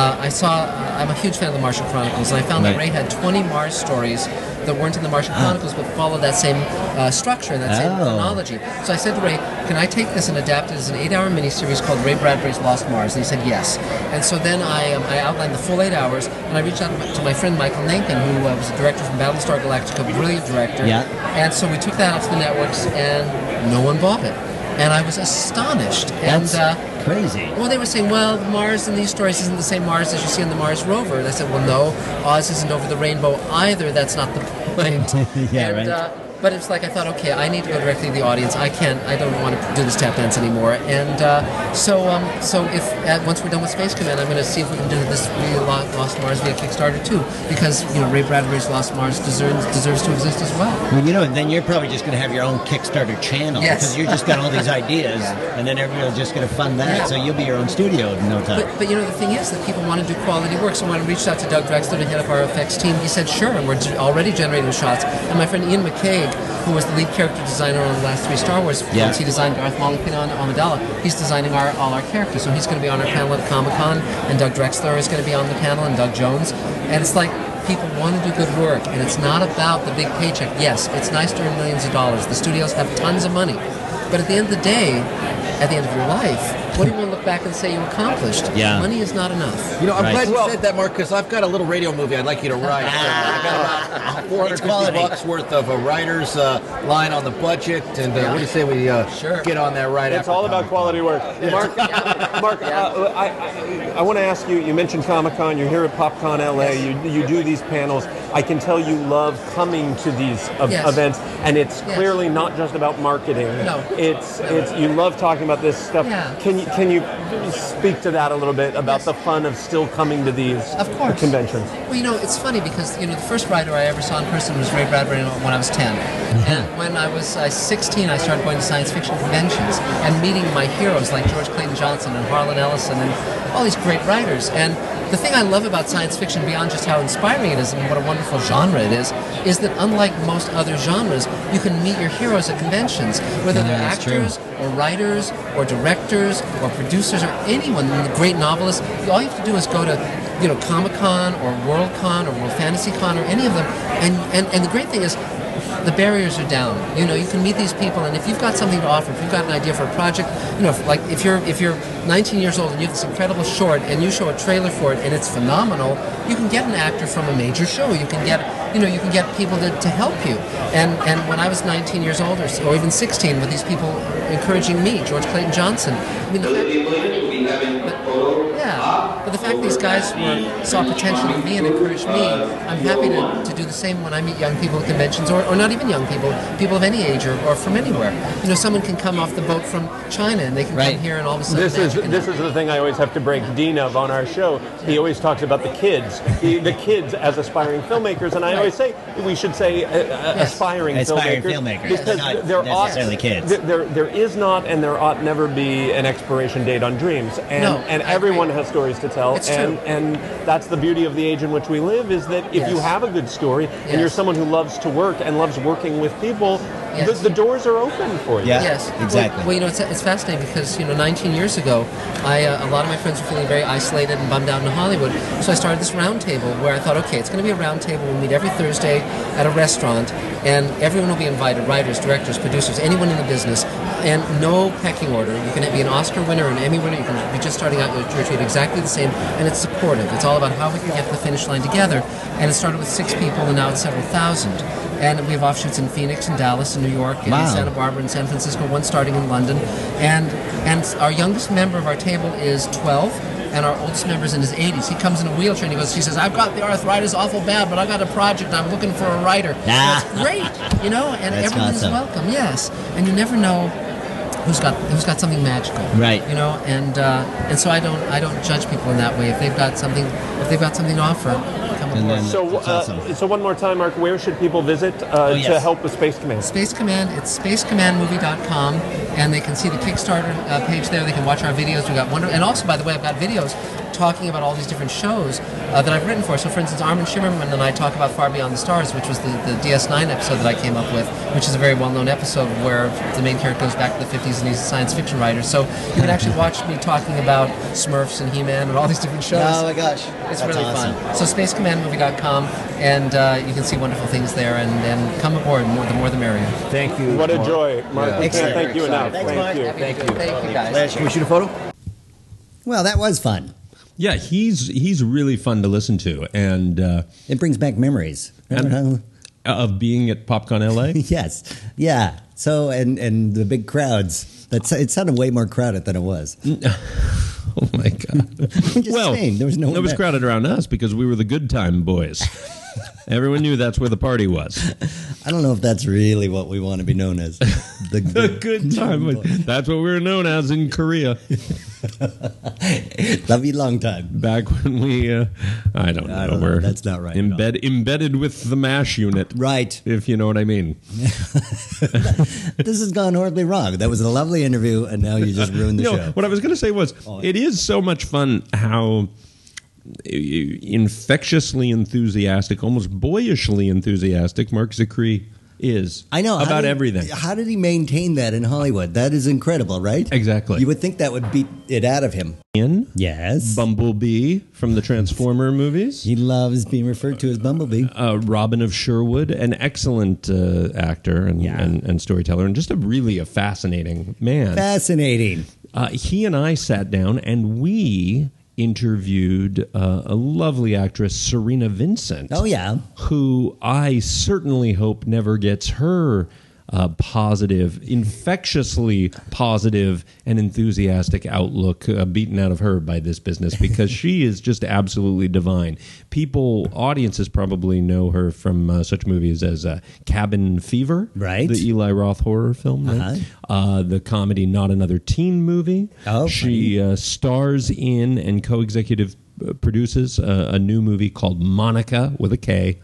F: I'm a huge fan of the Martian Chronicles, and I found that Ray had 20 Mars stories that weren't in the Martian Chronicles, but followed that same structure and that same chronology. So I said to Ray, can I take this and adapt it as an 8-hour miniseries called Ray Bradbury's Lost Mars? And he said yes. And so then I outlined the full 8 hours, and I reached out to my friend Michael Nankin, who was a director from Battlestar Galactica, brilliant director.
H: Yeah.
F: And so we took that out to the networks, and no one bought it. And I was astonished.
H: That's crazy.
F: Well, they were saying, well, Mars in these stories isn't the same Mars as you see on the Mars rover. And I said, well, no, Oz isn't over the rainbow either. That's not the point.
H: Right.
F: But it's like I thought, okay, I need to go directly to the audience. I don't want to do this tap dance anymore. And so if once we're done with Space Command, I'm going to see if we can do this Lost Mars via Kickstarter too, because Ray Bradbury's Lost Mars deserves to exist as well.
H: Well, and then you're probably just going to have your own Kickstarter channel because you just got all these ideas, and then everyone's just going to fund that. Yeah. So you'll be your own studio in no time.
F: But the thing is that people want to do quality work. So when I reached out to Doug Drexler to head up our effects team, he said sure, and we're already generating shots. And my friend Ian McCaig, who was the lead character designer on the last 3 Star Wars films. He designed Darth Maul and Amidala. He's designing all our characters. So he's going to be on our panel at Comic-Con, and Doug Drexler is going to be on the panel, and Doug Jones. And it's like, people want to do good work, and it's not about the big paycheck. Yes, it's nice to earn millions of dollars. The studios have tons of money. But at the end of the day, at the end of your life, what do you want to look back and say you accomplished?
H: Yeah.
F: Money is not enough.
E: I'm glad you said that, Mark, because I've got a little radio movie I'd like you to write. I've got about $450 worth of a writer's line on the budget, and what do you say we get on that right after?
G: It's all about quality work. Mark, I want to ask you, you mentioned Comic-Con, you're here at PopCon LA, you do these panels. I can tell you love coming to these events, and it's clearly not just about marketing.
F: No.
G: It's you love talking about this stuff.
F: Yeah.
G: Can you speak to that a little bit about the fun of still coming to these conventions?
F: Well, it's funny because the first writer I ever saw in person was Ray Bradbury when I was 10. And when I was 16, I started going to science fiction conventions and meeting my heroes like George Clayton Johnson and Harlan Ellison and all these great writers. And the thing I love about science fiction, beyond just how inspiring it is and what a wonderful genre it is that unlike most other genres, you can meet your heroes at conventions, whether they're actors or writers or directors or producers or anyone, great novelists. All you have to do is go to Comic-Con or Worldcon or World Fantasy Con or any of them, and the great thing is the barriers are down. You can meet these people, and if you've got something to offer, if you've got an idea for a project, if you're 19 years old and you have this incredible short and you show a trailer for it and it's phenomenal, you can get an actor from a major show. You can get people to help you. And when I was 19 years old or even 16, with these people encouraging me, George Clayton Johnson, but the fact these guys saw potential in me and encouraged me, I'm happy to do the same when I meet young people at conventions, or not even young people of any age or from anywhere. Someone can come off the boat from China and they can come here and all of a sudden...
G: This is the thing I always have to break Dean of on our show. He always talks about the kids, the kids as aspiring filmmakers, and I always say we should say aspiring filmmakers because
H: not
G: there
H: necessarily kids.
G: There is not and there ought never be an expiration date on dreams, and everyone has stories to tell, and that's the beauty of the age in which we live, is that if you have a good story and you're someone who loves to work and loves working with people, the doors are open for you.
F: Yes,
H: exactly.
F: Well, it's fascinating because 19 years ago, a lot of my friends were feeling very isolated and bummed out in Hollywood, so I started this round table where I thought, okay, it's going to be a round table. We'll meet every Thursday at a restaurant, and everyone will be invited: writers, directors, producers, anyone in the business, and no pecking order. You can be an Oscar winner, an Emmy winner. You can be just starting out. You're treated exactly the same, and it's supportive. It's all about how we can get to the finish line together. And it started with 6 people, and now it's several thousand. And we have offshoots in Phoenix and Dallas and New York and Santa Barbara and San Francisco, one starting in London. And our youngest member of our table is 12, and our oldest member is in his 80s. He comes in a wheelchair and he says, I've got the arthritis awful bad, but I got a project. I'm looking for a writer. That's great, and
H: That's
F: everyone's
H: awesome.
F: welcome, yes. And you never know who's got something magical,
H: right?
F: You know, and so I don't judge people in that way. If they've got something to offer, come aboard.
G: So one more time, Mark, where should people visit to help with Space Command?
F: Space Command, it's spacecommandmovie.com, and they can see the Kickstarter page there. They can watch our videos. We got and also, by the way, I've got videos talking about all these different shows that I've written for. So, for instance, Armin Shimmerman and I talk about Far Beyond the Stars, which was the DS9 episode that I came up with, which is a very well-known episode where the main character goes back to the 50s and he's a science fiction writer. So you can actually watch me talking about Smurfs and He-Man and all these different shows.
H: Oh my gosh,
F: it's
H: that's
F: really
H: awesome.
F: fun. So spacecommandmovie.com, and you can see wonderful things there, and come aboard. The more the merrier.
E: Thank you.
G: What a joy, Mark.
E: Yeah.
G: We can't thank you enough.
H: Thanks, Mark.
G: Thank you.
F: Thank you, guys.
E: Can we shoot a photo?
C: Well, that was fun.
D: Yeah, he's really fun to listen to, and
C: It brings back memories.
D: of being at PopCon LA.
C: Yes. Yeah. So, and the big crowds. It sounded way more crowded than it was.
D: Oh my God!
C: I'm just saying, there was no one
D: it was
C: there.
D: crowded around us because we were the good time boys. Everyone knew that's where the party was.
C: I don't know if that's really what we want to be known as. The
D: Good time boys. That's what we were known as in Korea.
C: Love you long time.
D: Back when we, I don't know.
C: know. That's not right at all.
D: Embedded with the MASH unit.
C: Right.
D: If you know what I mean.
C: This has gone horribly wrong. That was a lovely interview, and now you just ruined the show.
D: What I was going to say was, it is so much fun how infectiously enthusiastic, almost boyishly enthusiastic Mark Zicree is.
C: I know
D: about everything.
C: How did he maintain that in Hollywood? That is incredible, right?
D: Exactly.
C: You would think that would beat it out of him. Yes.
D: Bumblebee from the Transformer movies.
C: He loves being referred to as Bumblebee.
D: Robin of Sherwood, an excellent actor and storyteller, and just a fascinating man.
C: Fascinating.
D: He and I sat down and we interviewed a lovely actress, Serena Vincent.
C: Oh, yeah.
D: Who I certainly hope never gets her positive, infectiously positive and enthusiastic outlook beaten out of her by this business, because she is just absolutely divine. Audiences probably know her from such movies as Cabin Fever,
C: right?
D: The Eli Roth horror film, right? The comedy Not Another Teen Movie.
C: Oh,
D: she stars in and co-executive produces a new movie called Monica with a K.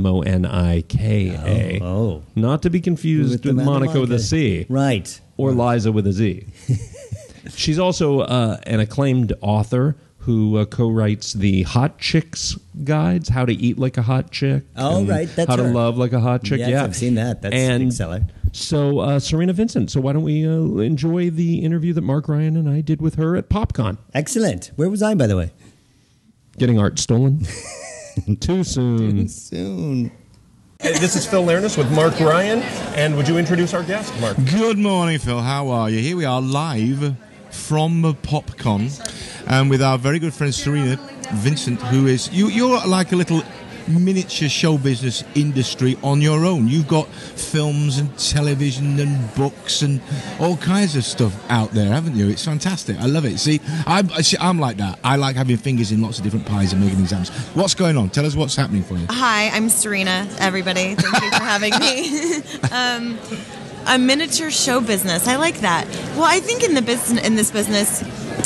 D: Monika.
C: Oh.
D: Not to be confused with Monica with a C.
C: Right.
D: Or Liza with a Z. She's also an acclaimed author who co-writes the Hot Chicks guides, how to eat like a hot chick.
C: Oh, right. That's
D: how
C: her.
D: to love like a hot chick.
C: Yes,
D: yeah,
C: I've seen that. That's a big seller.
D: So, Serena Vincent. So why don't we enjoy the interview that Mark Ryan and I did with her at PopCon.
C: Excellent. Where was I, by the way?
D: Getting art stolen. Too soon.
C: Too soon.
G: Hey, this is Phil Lernis with Mark Ryan, and would you introduce our guest, Mark?
I: Good morning, Phil. How are you? Here we are live from PopCon, and with our very good friend Serena Vincent, who is you're like a little miniature show business industry on your own. You've got films and television and books and all kinds of stuff out there, haven't you? It's fantastic. I love it. See, I'm like that. I like having fingers in lots of different pies and making exams. What's going on? Tell us what's happening for you.
J: Hi, I'm Serena, everybody. Thank you for having me. A miniature show business. I like that. Well, I think in this business,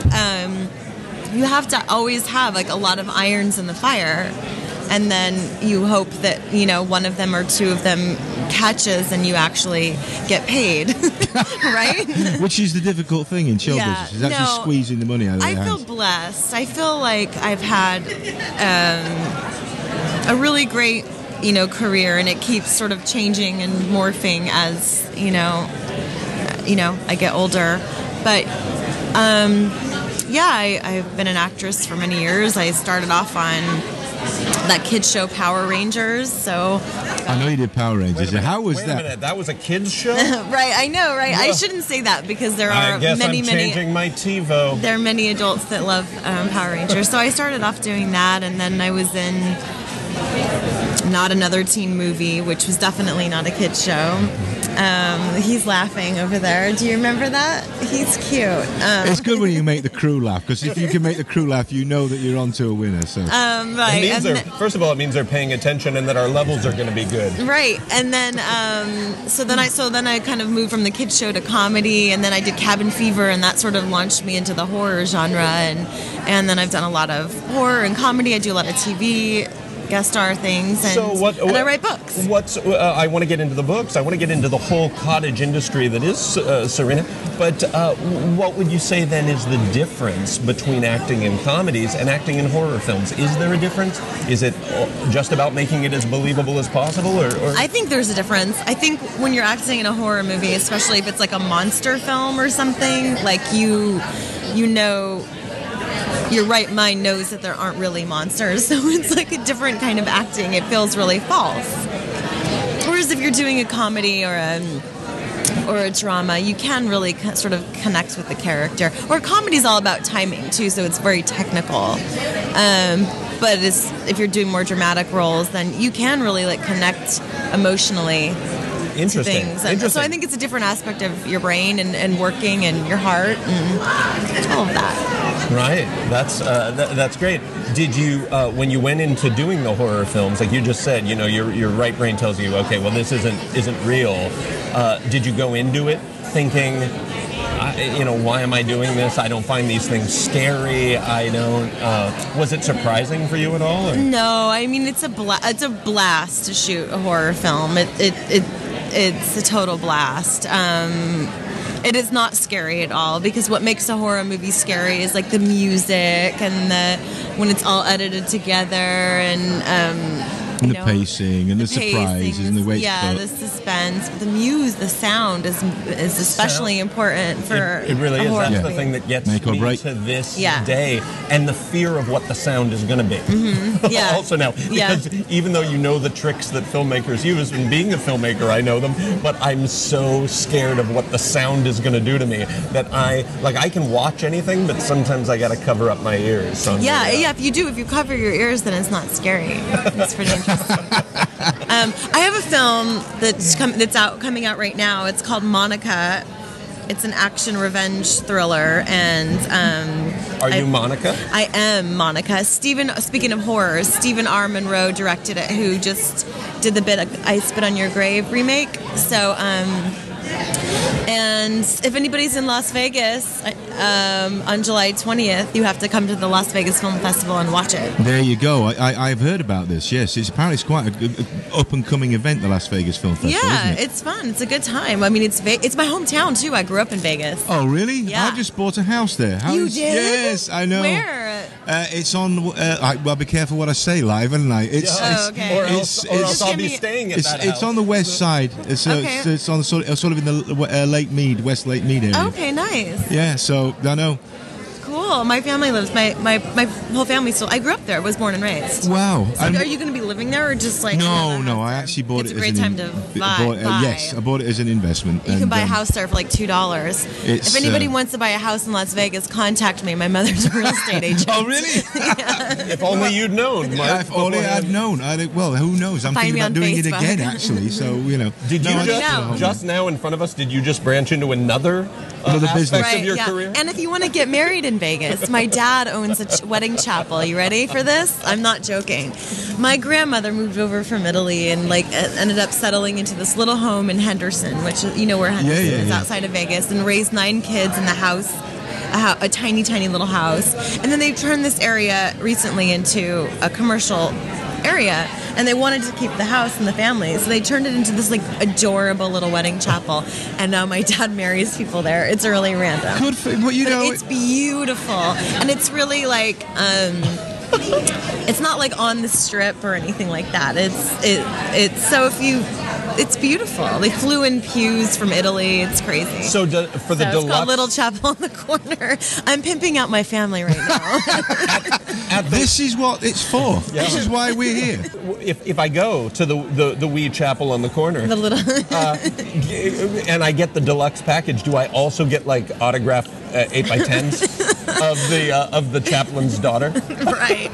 J: you have to always have like a lot of irons in the fire. And then you hope that, one of them or two of them catches and you actually get paid, right?
I: Which is the difficult thing in show business, is actually squeezing the money out of your hands.
J: I feel blessed. I feel like I've had a really great, career, and it keeps sort of changing and morphing as, I get older. But, I've been an actress for many years. I started off on that kids show Power Rangers, so
I: I know you did Power Rangers. How was that?
G: Wait a minute, that was a kids show?
J: Right, I know, right? I shouldn't say that because there are
G: I guess
J: many
G: I'm changing my TiVo.
J: There are many adults that love Power Rangers, so I started off doing that, and then I was in Not Another Teen Movie, which was definitely not a kids show, He's laughing over there. Do you remember that? He's cute.
I: It's good when you make the crew laugh, because if you can make the crew laugh, you know that you're onto a winner. So
J: right.
G: It means first of all, it means they're paying attention and that our levels are going to be good.
J: Right. And then so then I kind of moved from the kids show to comedy, and then I did Cabin Fever, and that sort of launched me into the horror genre, and then I've done a lot of horror and comedy. I do a lot of TV guest star things, and, and I write books.
G: I want to get into the books. I want to get into the whole cottage industry that is Serena. But what would you say then is the difference between acting in comedies and acting in horror films? Is there a difference? Is it just about making it as believable as possible? Or?
J: I think there's a difference. I think when you're acting in a horror movie, especially if it's like a monster film or something, like you know, your right mind knows that there aren't really monsters, so it's like a different kind of acting. It feels really false. Whereas if you're doing a comedy or a drama, you can really sort of connect with the character. Or comedy's all about timing too, so it's very technical. But if you're doing more dramatic roles, then you can really like connect emotionally.
G: Interesting.
J: Things. So I think it's a different aspect of your brain and working and your heart and all of that.
G: Right. That's great. Did you, when you went into doing the horror films, like you just said, you know, your right brain tells you, okay, well, this isn't real. Did you go into it thinking, why am I doing this? I don't find these things scary. I don't. Was it surprising for you at all? Or?
J: No, I mean it's a blast to shoot a horror film. It's a total blast. It is not scary at all, because what makes a horror movie scary is like the music and when it's all edited together and
I: the pacing and the surprises and the way
J: the suspense. The sound is especially important for
G: it really
J: a
G: is.
J: horror
G: That's
J: movie.
G: the thing that gets me to this day, and the fear of what the sound is going to be.
J: Mm-hmm. Yeah.
G: Also now, because even though you know the tricks that filmmakers use, and being a filmmaker, I know them, but I'm so scared of what the sound is going to do to me that I can watch anything, but sometimes I got to cover up my ears. So
J: If you cover your ears, then it's not scary. It's pretty interesting. I have a film that's coming out right now. It's called Monica. It's an action revenge thriller, and
G: are you Monica?
J: I am Monica. Speaking of horror, Stephen R. Monroe directed it, who just did the I Spit on Your Grave remake. So, and if anybody's in Las Vegas on July 20th, you have to come to the Las Vegas Film Festival and watch it.
I: There you go. I've heard about this. Yes, it's quite a good up-and-coming event, the Las Vegas Film Festival.
J: Yeah,
I: isn't it?
J: it's fun. It's a good time. I mean, it's my hometown too. I grew up in Vegas.
I: Oh, really?
J: Yeah.
I: I just bought a house there.
J: You did?
I: Yes, I know.
J: Where?
I: It's on. Well, be careful what I say live, haven't I?
J: Okay.
G: Or else I'll be staying at that house.
I: It's on the west side. It's on sort of in the Lake Mead, West Lake Mead area.
J: Okay, nice.
I: Yeah, so I know.
J: Cool. My family lives. My whole family still. I grew up there. I was born and raised.
I: Wow.
J: So are you going to be living there, or just like?
I: No. I actually bought
J: it's
I: it.
J: It's a great time to buy.
I: Yes, I bought it as an investment.
J: You can buy a house there for like $2. If anybody wants to buy a house in Las Vegas, contact me. My mother's a real estate agent.
I: Oh, really?
J: Yeah.
G: If only you'd known.
I: If only I'd known. Well, who knows? I'm thinking about doing
J: Facebook.
I: it again, actually. So
G: Did you just now in front of us? Did you just branch into another business of your career?
J: And if you want to get married in Vegas, my dad owns a wedding chapel. You ready for this? I'm not joking. My grandmother moved over from Italy and ended up settling into this little home in Henderson, which you know where Henderson is, outside of Vegas, and raised 9 kids in the house. A tiny, tiny little house. And then they turned this area recently into a commercial area, and they wanted to keep the house and the family, so they turned it into this like adorable little wedding chapel, and now my dad marries people there. It's really random.
I: Good for well,
J: it's beautiful, and it's really like it's not like on the strip or anything like that. It's beautiful. They flew in pews from Italy. It's crazy.
G: So it's
J: called Little Chapel on the Corner. I'm pimping out my family right now.
I: This is what it's for. Yeah. This is why we're here.
G: If I go to the wee chapel on the corner,
J: the little,
G: and I get the deluxe package, do I also get like autographed 8x10s of the chaplain's daughter?
J: Right.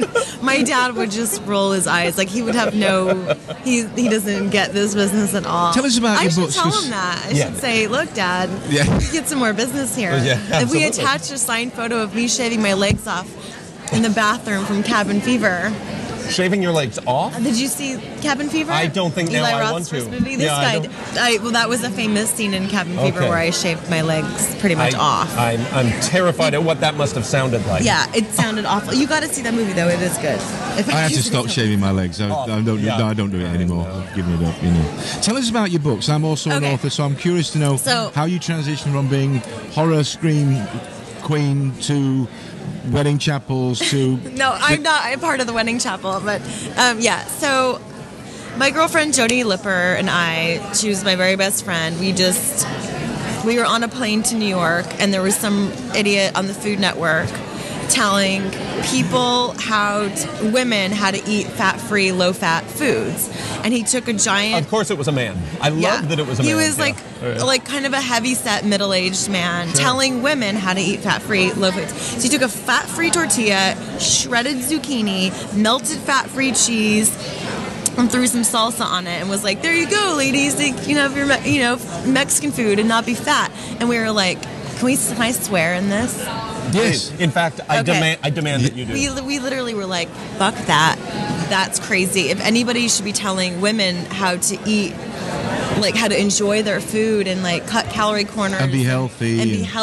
J: My dad would just roll his eyes. Like, he would have he doesn't get this business at all.
I: Tell us about your books.
J: I should tell him that. I should say, look, Dad, we get some more business here. If we attach a signed photo of me shaving my legs off in the bathroom from Cabin Fever.
G: Shaving your legs off?
J: Did you see Cabin Fever?
G: I don't think
J: Eli
G: now
J: Roth's
G: I want to.
J: First movie? This guy, well, that was a famous scene in Cabin Fever where I shaved my legs pretty much off.
G: I'm terrified at what that must have sounded like.
J: Yeah, it sounded awful. You got to see that movie though; it is good.
I: I have to stop shaving my legs. I don't do it anymore. I've given it up. Tell us about your books. I'm also an author, so I'm curious to know how you transition from being horror scream queen to wedding chapels to...
J: No, I'm not. I'm part of the wedding chapel, but so my girlfriend Jody Lipper and she was my very best friend. We were on a plane to New York, and there was some idiot on the Food Network telling people women how to eat fat-free, low-fat foods. And he took a giant...
G: Of course it was a man. I love that it was a man.
J: He was like kind of a heavy-set, middle-aged man telling women how to eat fat-free, low foods. So he took a fat-free tortilla, shredded zucchini, melted fat-free cheese, and threw some salsa on it and was like, there you go, ladies. You know, have your Mexican food and not be fat. And we were like, can I swear in this?
G: Yes. In fact, I demand that you do.
J: We literally were like, fuck that. That's crazy. If anybody should be telling women how to eat, like how to enjoy their food and like cut calorie corners
I: and be healthy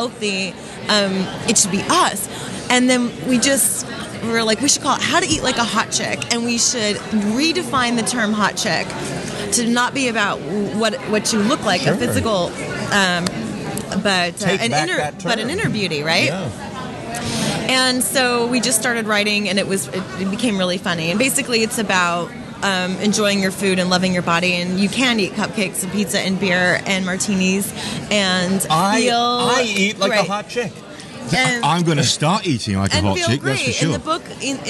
J: it should be us. And then we were like, we should call it How to Eat Like a Hot Chick, and we should redefine the term hot chick to not be about what you look like, a physical but an inner beauty, right? Yeah. And so we just started writing, and it became really funny. And basically, it's about enjoying your food and loving your body. And you can eat cupcakes and pizza and beer and martinis, and
G: I eat like a hot chick.
J: And
I: I'm going to start eating like a hot chick.
J: Great.
I: That's for sure.
J: And the book,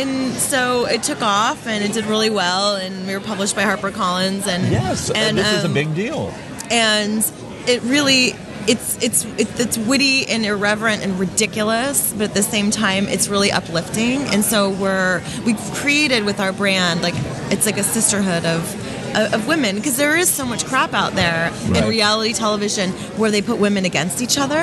J: so it took off, and it did really well, and we were published by HarperCollins. And
G: this is a big deal.
J: And it really. It's witty and irreverent and ridiculous, but at the same time, it's really uplifting. And so we've created with our brand, like it's like a sisterhood of women, because there is so much crap out there in reality television where they put women against each other.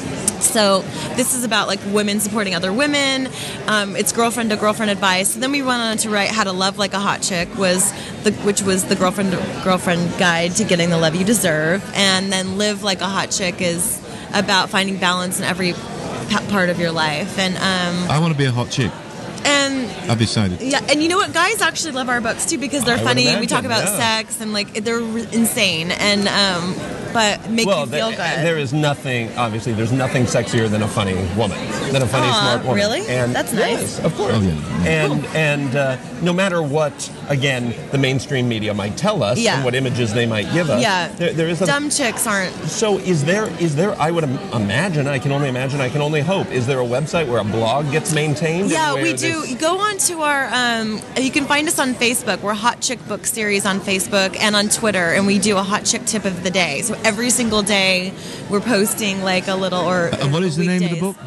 J: So this is about like women supporting other women. It's girlfriend to girlfriend advice. So then we went on to write How to Love Like a Hot Chick, which was the girlfriend to girlfriend guide to getting the love you deserve. And then Live Like a Hot Chick is about finding balance in every part of your life. And
I: I want to be a hot chick.
J: And
I: I've decided.
J: Yeah, and you know what? Guys actually love our books too because they're funny. We talk about sex and like they're insane and but make you feel good.
G: There is nothing. Obviously, there's nothing sexier than a funny woman, than a funny smart woman.
J: Really?
G: And
J: that's nice.
G: Yes, of course.
I: Oh, yeah.
G: And no matter what, again, the mainstream media might tell us and what images they might give us.
J: Yeah.
G: There is
J: dumb chicks aren't.
G: So is there? I would imagine. I can only imagine. I can only hope. Is there a website where a blog gets maintained?
J: Yeah, we do. Go on to our. You can find us on Facebook. We're Hot Chick Book Series on Facebook and on Twitter, and we do a hot chick tip of the day. So every single day, we're posting like a little
I: And what is the name of the book?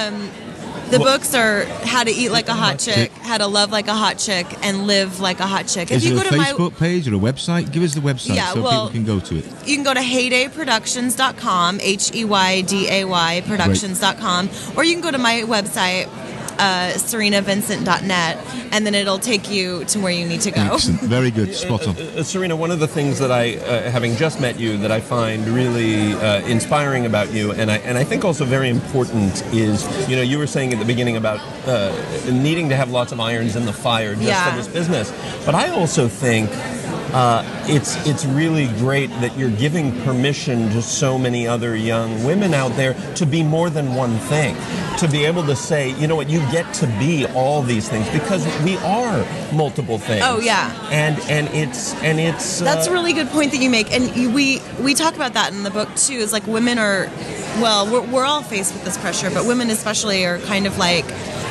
J: The books are How to Eat Like a Hot Chick, How to Love Like a Hot Chick, and Live Like a Hot Chick.
I: Is it a Facebook page or a website? Give us the website so people can go to it.
J: You can go to heydayproductions.com, HEYDAY productions.com, or you can go to my website, SerenaVincent.net, and then it'll take you to where you need to go.
I: Excellent. Very good. Spot on.
G: Serena, one of the things that I, having just met you, that I find really inspiring about you, and I think also very important is, you were saying at the beginning about needing to have lots of irons in the fire just for this business. But I also think it's really great that you're giving permission to so many other young women out there to be more than one thing, to be able to say, you know what, you get to be all these things because we are multiple things.
J: Oh yeah,
G: and it's
J: that's a really good point that you make, and we talk about that in the book too. Is like women are, well, we're all faced with this pressure, but women especially are kind of like,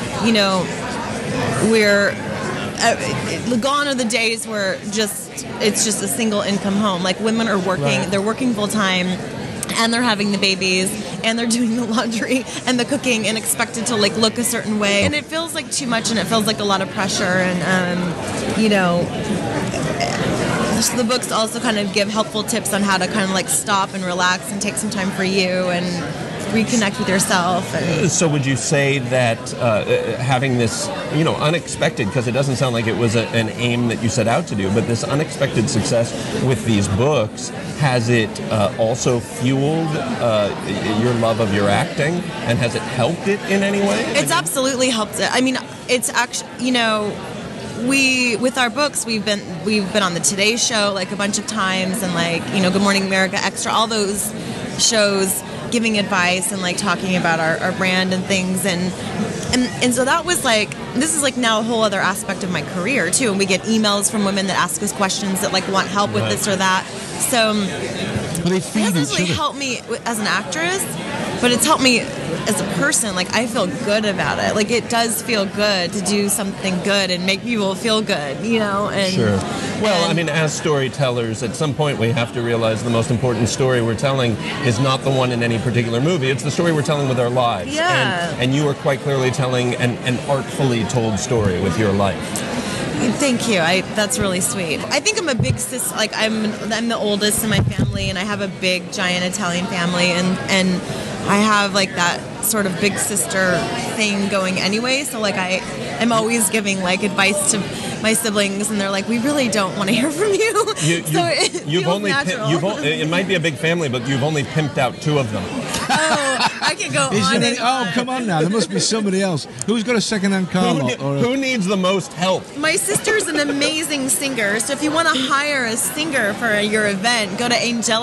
J: we're. Gone are the days where it's just a single income home. Like women are working, they're working full time, and they're having the babies, and they're doing the laundry and the cooking, and expected to like look a certain way, and it feels like too much, and it feels like a lot of pressure, and you know. So the books also kind of give helpful tips on how to kind of like stop and relax and take some time for you and reconnect with yourself. And
G: so would you say that having this, you know, unexpected, because it doesn't sound like it was an aim that you set out to do, but this unexpected success with these books, has it also fueled your love of your acting, and has it helped it in any way?
J: It's absolutely helped it. I mean, it's actually, you know, with our books, we've been on the Today Show like a bunch of times, and like, you know, Good Morning America Extra, all those shows, giving advice and like talking about our brand and things, and so that was like, this is like now a whole other aspect of my career too, and we get emails from women that ask us questions that like want help with this or that. So it hasn't really helped me as an actress, but it's helped me as a person. Like, I feel good about it. Like, it does feel good to do something good and make people feel good, you know? And,
G: sure. Well, I mean, as storytellers, at some point we have to realize the most important story we're telling is not the one in any particular movie. It's the story we're telling with our lives.
J: Yeah.
G: And you are quite clearly telling an artfully told story with your life.
J: Thank you. That's really sweet. I think I'm a big sister. Like, I'm the oldest in my family, and I have a big, giant Italian family, and I have like that sort of big sister thing going anyway. So like I'm always giving like advice to my siblings, and they're like, we really don't want to hear from you.
G: It might be a big family, but you've only pimped out 2 of them.
J: Oh, I can go on and on.
I: Oh, come on now. There must be somebody else. Who's got a second-hand car?
G: Who needs the most help?
J: My sister's an amazing singer, so if you want to hire a singer for your event, go to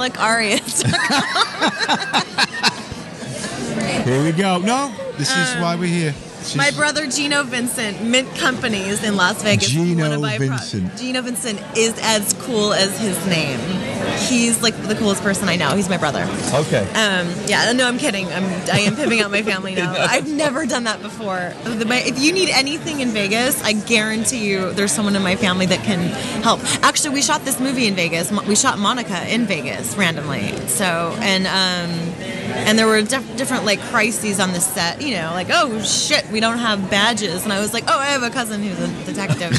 J: AngelicArias.com.
I: Here we go. No, this is why we're here.
J: My brother Gino Vincent, Mint Companies in Las Vegas.
I: Gino Vincent.
J: Gino Vincent is as cool as his name. He's like the coolest person I know. He's my brother.
G: Okay.
J: Yeah, no, I'm kidding. I am pimping out my family now. I've never done that before. If you need anything in Vegas, I guarantee you there's someone in my family that can help. Actually, we shot this movie in Vegas. We shot Monica in Vegas randomly. So, and there were different like crises on the set, you know, like, oh shit, we don't have badges, and I was like, oh, I have a cousin who's a detective.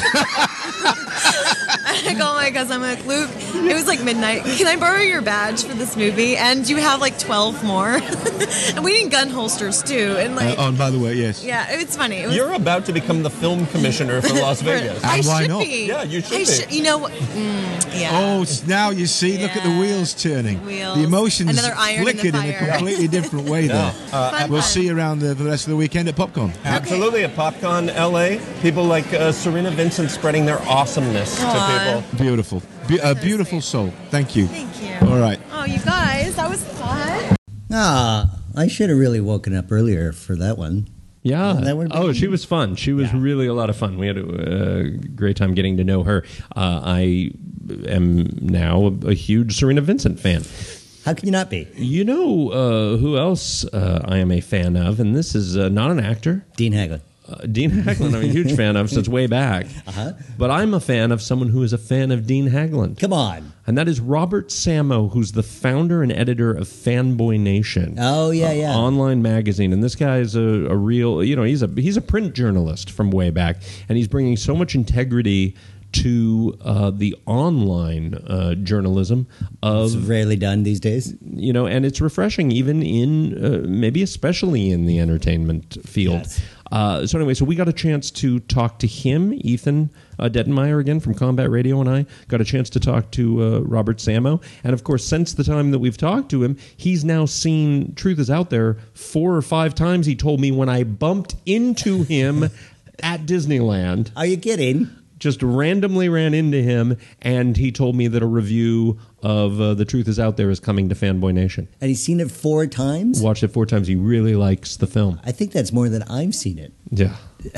J: I call my cousin, I'm like, Luke, it was like midnight, can I borrow your badge for this movie? And you have like 12 more. And we need gun holsters too, and like
I: and by the way, yes,
J: yeah, it's funny.
G: You're about to become the film commissioner for Las Vegas.
I: And why not?
J: Be.
G: Yeah, you should be.
J: You know what? Yeah.
I: Oh, now you see, look at the wheels turning. The emotions flickered in a completely different way there. We'll see you around the rest of the weekend at PopCon.
G: Absolutely, at PopCon LA. People like Serena Vincent spreading their awesomeness to people.
I: Beautiful. A beautiful soul. Thank you.
J: Thank you.
I: All right.
J: Oh, you guys, that was fun.
C: I should have really woken up earlier for that one.
D: Yeah. She was fun. She was really a lot of fun. We had a great time getting to know her. I am now a huge Serena Vincent fan.
C: How can you not be?
D: You know who else I am a fan of, and this is not an actor.
C: Dean Haglund.
D: Dean Haglund I'm a huge fan of since way back. But I'm a fan of someone who is a fan of Dean Haglund.
C: Come on.
D: And that is Robert Samo, who's the founder and editor of Fanboy Nation.
C: Oh, yeah.
D: Online magazine. And this guy is a real, you know, he's a print journalist from way back. And he's bringing so much integrity to the online journalism of...
C: It's rarely done these days.
D: You know, and it's refreshing even in, maybe especially in the entertainment field.
C: Yes.
D: So anyway, so we got a chance to talk to him, Ethan Dettenmeyer again from Combat Radio, and I got a chance to talk to Robert Samo. And of course, since the time that we've talked to him, he's now seen Truth Is Out There 4 or 5 times, he told me, when I bumped into him at Disneyland.
C: Are you kidding?
D: Just randomly ran into him, and he told me that a review of The Truth Is Out There is coming to Fanboy Nation.
C: And he's seen it 4 times?
D: Watched it 4 times. He really likes the film.
C: I think that's more than I've seen it.
D: Yeah.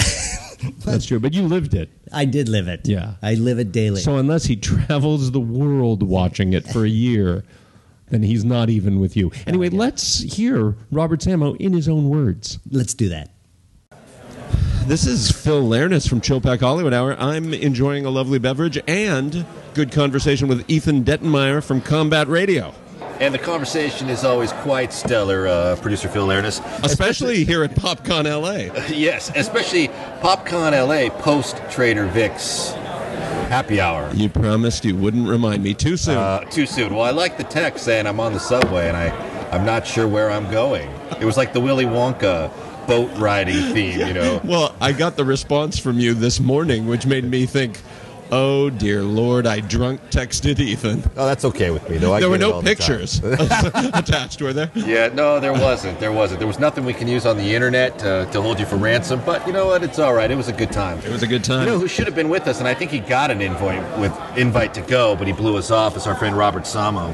D: That's true. But you lived it.
C: I did live it.
D: Yeah.
C: I live it daily.
D: So unless he travels the world watching it for a year, then he's not even with you. Anyway, let's hear Robert Samo in his own words.
C: Let's do that.
D: This is Phil Lernis from Chillpack Hollywood Hour. I'm enjoying a lovely beverage and good conversation with Ethan Dettenmeyer from Combat Radio.
E: And the conversation is always quite stellar, producer Phil Lairness.
D: Especially here at PopCon LA.
E: Yes, especially PopCon LA post Trader Vic's happy hour.
D: You promised you wouldn't remind me too soon.
E: Too soon. Well, I like the text saying I'm on the subway and I'm not sure where I'm going. It was like the Willy Wonka boat riding theme, you know.
D: Well, I got the response from you this morning, which made me think, oh, dear Lord, I drunk texted Ethan.
E: Oh, that's okay with me, though.
D: There were no pictures attached, were there?
E: Yeah, no, there wasn't. There was nothing we can use on the internet to hold you for ransom, but you know what? It's all right. It was a good time.
D: It was a good time.
E: You know who should have been with us, and I think he got an invite to go, but he blew us off, is our friend Robert Samo.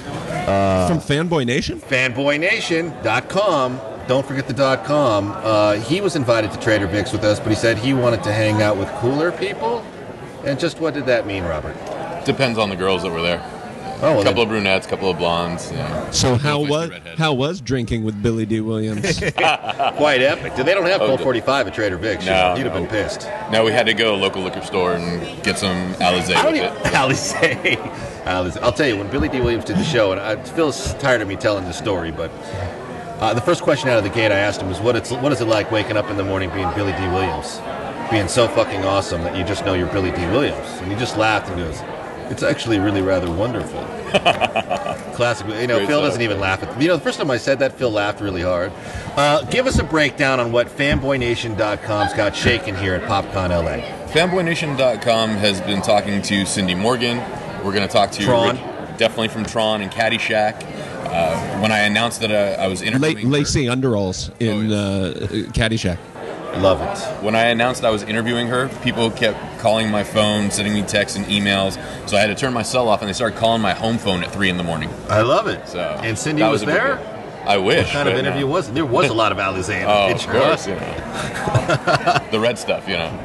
D: From Fanboy Nation?
E: FanboyNation.com. Don't forget the .com. He was invited to Trader Vic's with us, but he said he wanted to hang out with cooler people. And just what did that mean, Robert?
K: Depends on the girls that were there.
E: Oh, well,
K: a couple of brunettes, couple of blondes. Yeah.
D: So how was drinking with Billy D. Williams?
E: Quite epic. They don't have Colt 45 at Trader Vic's.
K: No,
E: You'd have been pissed.
K: No, we had to go to a local liquor store and get some Alizé with it.
E: Alizé. I'll tell you, when Billy D. Williams did the show, and Phil's tired of me telling the story, but the first question out of the gate I asked him was, what is it like waking up in the morning being Billy D. Williams? Being so fucking awesome that you just know you're Billy D. Williams. And he just laughed and goes, it's actually really rather wonderful. Classic. You know, Phil doesn't even laugh at. You know, the first time I said that, Phil laughed really hard. Give us a breakdown on what FanboyNation.com's got shaken here at PopCon LA.
K: FanboyNation.com has been talking to Cindy Morgan. We're going to talk to
E: Tron.
K: Definitely from Tron and Caddyshack. When I announced that I was interviewing
D: Lacey Underalls in Caddyshack.
E: Love it.
K: When I announced I was interviewing her, people kept calling my phone, sending me texts and emails. So I had to turn my cell off, and they started calling my home phone at 3 in the morning.
E: I love it.
K: So
E: and Cindy was there?
K: I wish.
E: What kind of interview was it? There was a lot of Alizé in
K: the
E: picture.
K: Of course, you know. The red stuff, you know.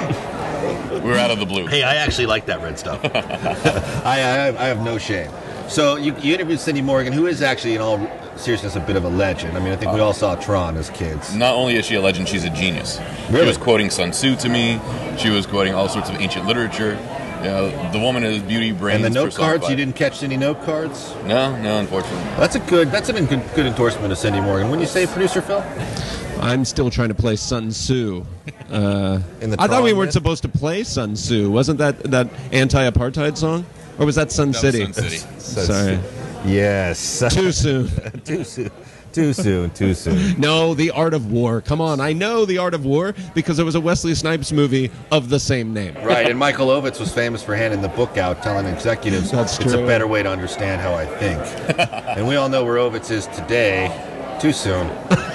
K: We were out of the blue.
E: Hey, I actually like that red stuff. I have no shame. So you interviewed Cindy Morgan, who is actually, in all seriousness, a bit of a legend. I mean, I think we all saw Tron as kids.
K: Not only is she a legend, she's a genius.
E: Really?
K: She was quoting Sun Tzu to me. She was quoting all sorts of ancient literature. You know, the woman is beauty, brains.
E: And the note
K: for
E: cards, you didn't catch any note cards?
K: No, unfortunately.
E: That's a good endorsement of Cindy Morgan. When you say, producer Phil?
D: I'm still trying to play Sun Tzu.
E: I
D: thought we weren't supposed to play Sun Tzu. Wasn't that anti-apartheid song? Or was that Sun City?
K: Was Sun City.
D: Sorry.
E: Yes.
D: Too soon.
E: Too soon.
D: No, The Art of War. Come on. I know The Art of War because there was a Wesley Snipes movie of the same name.
E: Right, and Michael Ovitz was famous for handing the book out, telling executives it's a better way to understand how I think. And we all know where Ovitz is today. Too soon.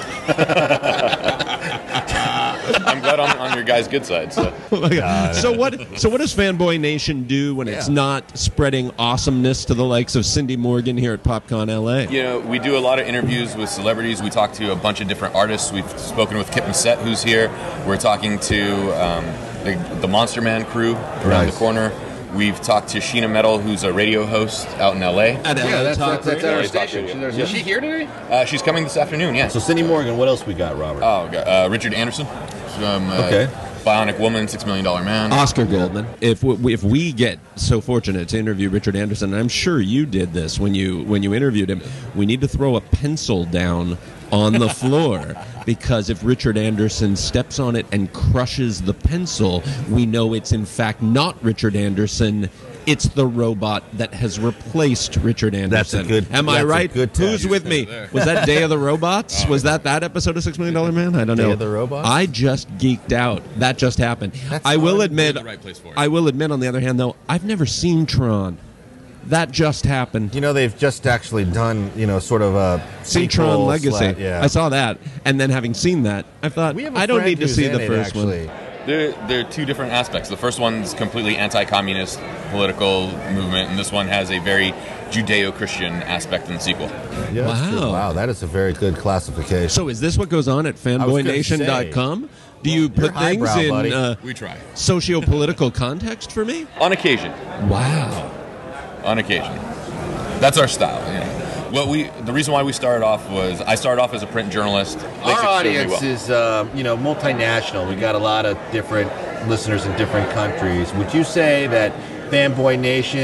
K: I'm glad I'm on your guys' good side. So,
D: so what does Fanboy Nation do when it's not spreading awesomeness to the likes of Cindy Morgan here at PopCon LA?
K: You know, we do a lot of interviews with celebrities. We talk to a bunch of different artists. We've spoken with Kip Massett, who's here. We're talking to the Monster Man crew around the corner. We've talked to Sheena Metal, who's a radio host out in LA.
E: That's at our station. Is she here today?
K: She's coming this afternoon, yeah.
E: So Cindy Morgan, what else we got, Robert?
K: Oh, we got Richard Anderson from Bionic Woman, $6 Million Man.
D: Oscar Goldman. If we get so fortunate to interview Richard Anderson, and I'm sure you did this when you interviewed him, we need to throw a pencil down on the floor, because if Richard Anderson steps on it and crushes the pencil, we know it's in fact not Richard Anderson. It's the robot that has replaced Richard Anderson. Am I right? Who's with me? Was that Day of the Robots? Was that episode of $6 Million Man? I don't know.
E: Day of the Robots?
D: I just geeked out. That just happened. I will admit, on the other hand, though, I've never seen Tron. That just happened.
E: You know, they've just actually done, sort of a
D: Tron Legacy. I saw that. And then having seen that, I thought, I don't need to see the first one.
K: There are two different aspects. The first one's completely anti-communist political movement, and this one has a very Judeo-Christian aspect in the sequel.
E: Yeah, that's true. Wow, that is a very good classification.
D: So is this what goes on at fanboynation.com? Do you put things in
K: we try.
D: socio-political context for me?
K: On occasion.
D: Wow.
K: On occasion. That's our style, The reason why we started off was I started off as a print journalist.
E: Our audience is, multinational. We got a lot of different listeners in different countries. Would you say that Fanboy Nation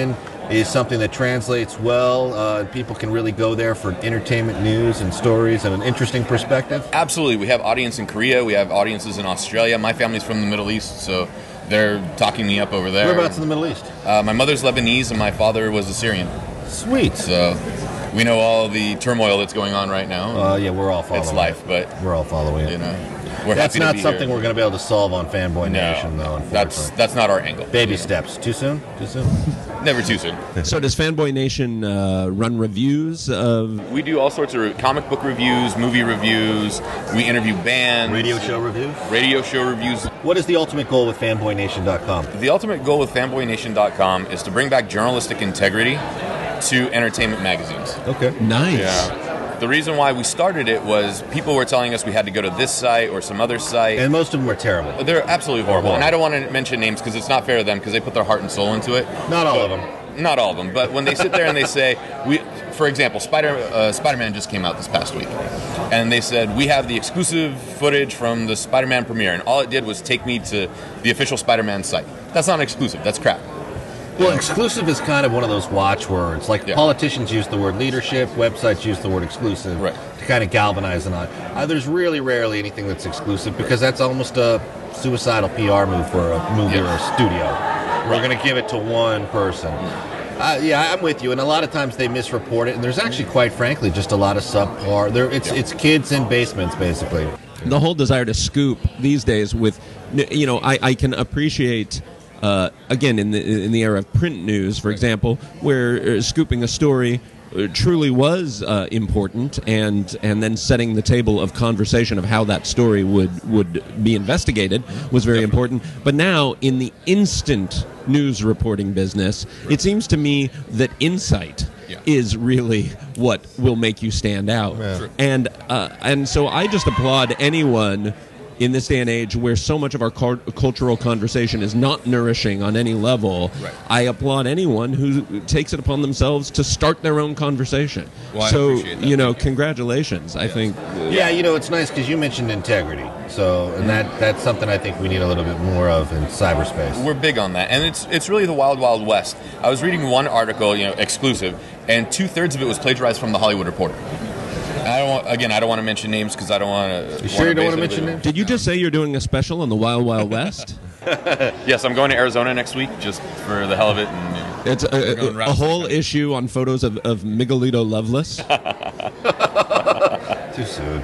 E: is something that translates well. People can really go there for entertainment news and stories and an interesting perspective.
K: Absolutely. We have audience in Korea. We have audiences in Australia. My family's from the Middle East, so they're talking me up over there.
E: Whereabouts in the Middle East?
K: My mother's Lebanese and my father was Assyrian.
E: Sweet.
K: So we know all the turmoil that's going on right now.
E: Yeah, we're all following
K: It's life,
E: it.
K: but
E: we're all following it.
K: You know, we're
E: That's
K: happy to
E: not
K: be
E: something
K: here.
E: we're going to be able to solve on Fanboy Nation, though, unfortunately.
K: That's not our angle.
E: Baby steps. Too soon? Too soon?
K: Never too soon.
D: So does Fanboy Nation run reviews of...
K: We do all sorts of comic book reviews, movie reviews. We interview bands.
E: Radio show reviews?
K: Radio show reviews.
E: What is the ultimate goal with FanboyNation.com?
K: The ultimate goal with FanboyNation.com is to bring back journalistic integrity to entertainment magazines.
E: Okay.
D: Nice.
K: Yeah. The reason why we started it was people were telling us we had to go to this site or some other site.
E: And most of them are terrible.
K: They're absolutely horrible. And I don't want to mention names because it's not fair to them because they put their heart and soul into it.
E: Not all of them.
K: Not all of them. But when they sit there and they say, for example, Spider-Man just came out this past week. And they said, we have the exclusive footage from the Spider-Man premiere. And all it did was take me to the official Spider-Man site. That's not exclusive. That's crap.
E: Well, exclusive is kind of one of those watchwords. Like politicians use the word leadership, websites use the word exclusive to kind of galvanize the not. There's really rarely anything that's exclusive because that's almost a suicidal PR move for a movie or a studio. We're going to give it to one person. Yeah, I'm with you. And a lot of times they misreport it. And there's actually, quite frankly, just a lot of subpar. It's kids in basements, basically.
D: The whole desire to scoop these days with, I can appreciate... again, in the era of print news, for example, where scooping a story truly was important, and then setting the table of conversation of how that story would be investigated was very important. But now, in the instant news reporting business, it seems to me that insight is really what will make you stand out. Yeah. And so I just applaud anyone in this day and age where so much of our cultural conversation is not nourishing on any level. Right. I applaud anyone who takes it upon themselves to start their own conversation.
K: Well,
D: so,
K: I appreciate that.
D: Congratulations. I think...
E: Yeah, it's nice because you mentioned integrity. So, and that's something I think we need a little bit more of in cyberspace.
K: We're big on that. And it's really the wild, wild west. I was reading one article, exclusive, and 2/3 of it was plagiarized from the Hollywood Reporter. I don't want to mention names because I don't want to...
E: You sure you don't want to mention names?
D: Did you just say you're doing a special on the Wild Wild West?
K: Yes, I'm going to Arizona next week just for the hell of it. And,
D: it's a whole issue on photos of Miguelito Loveless.
E: Too soon.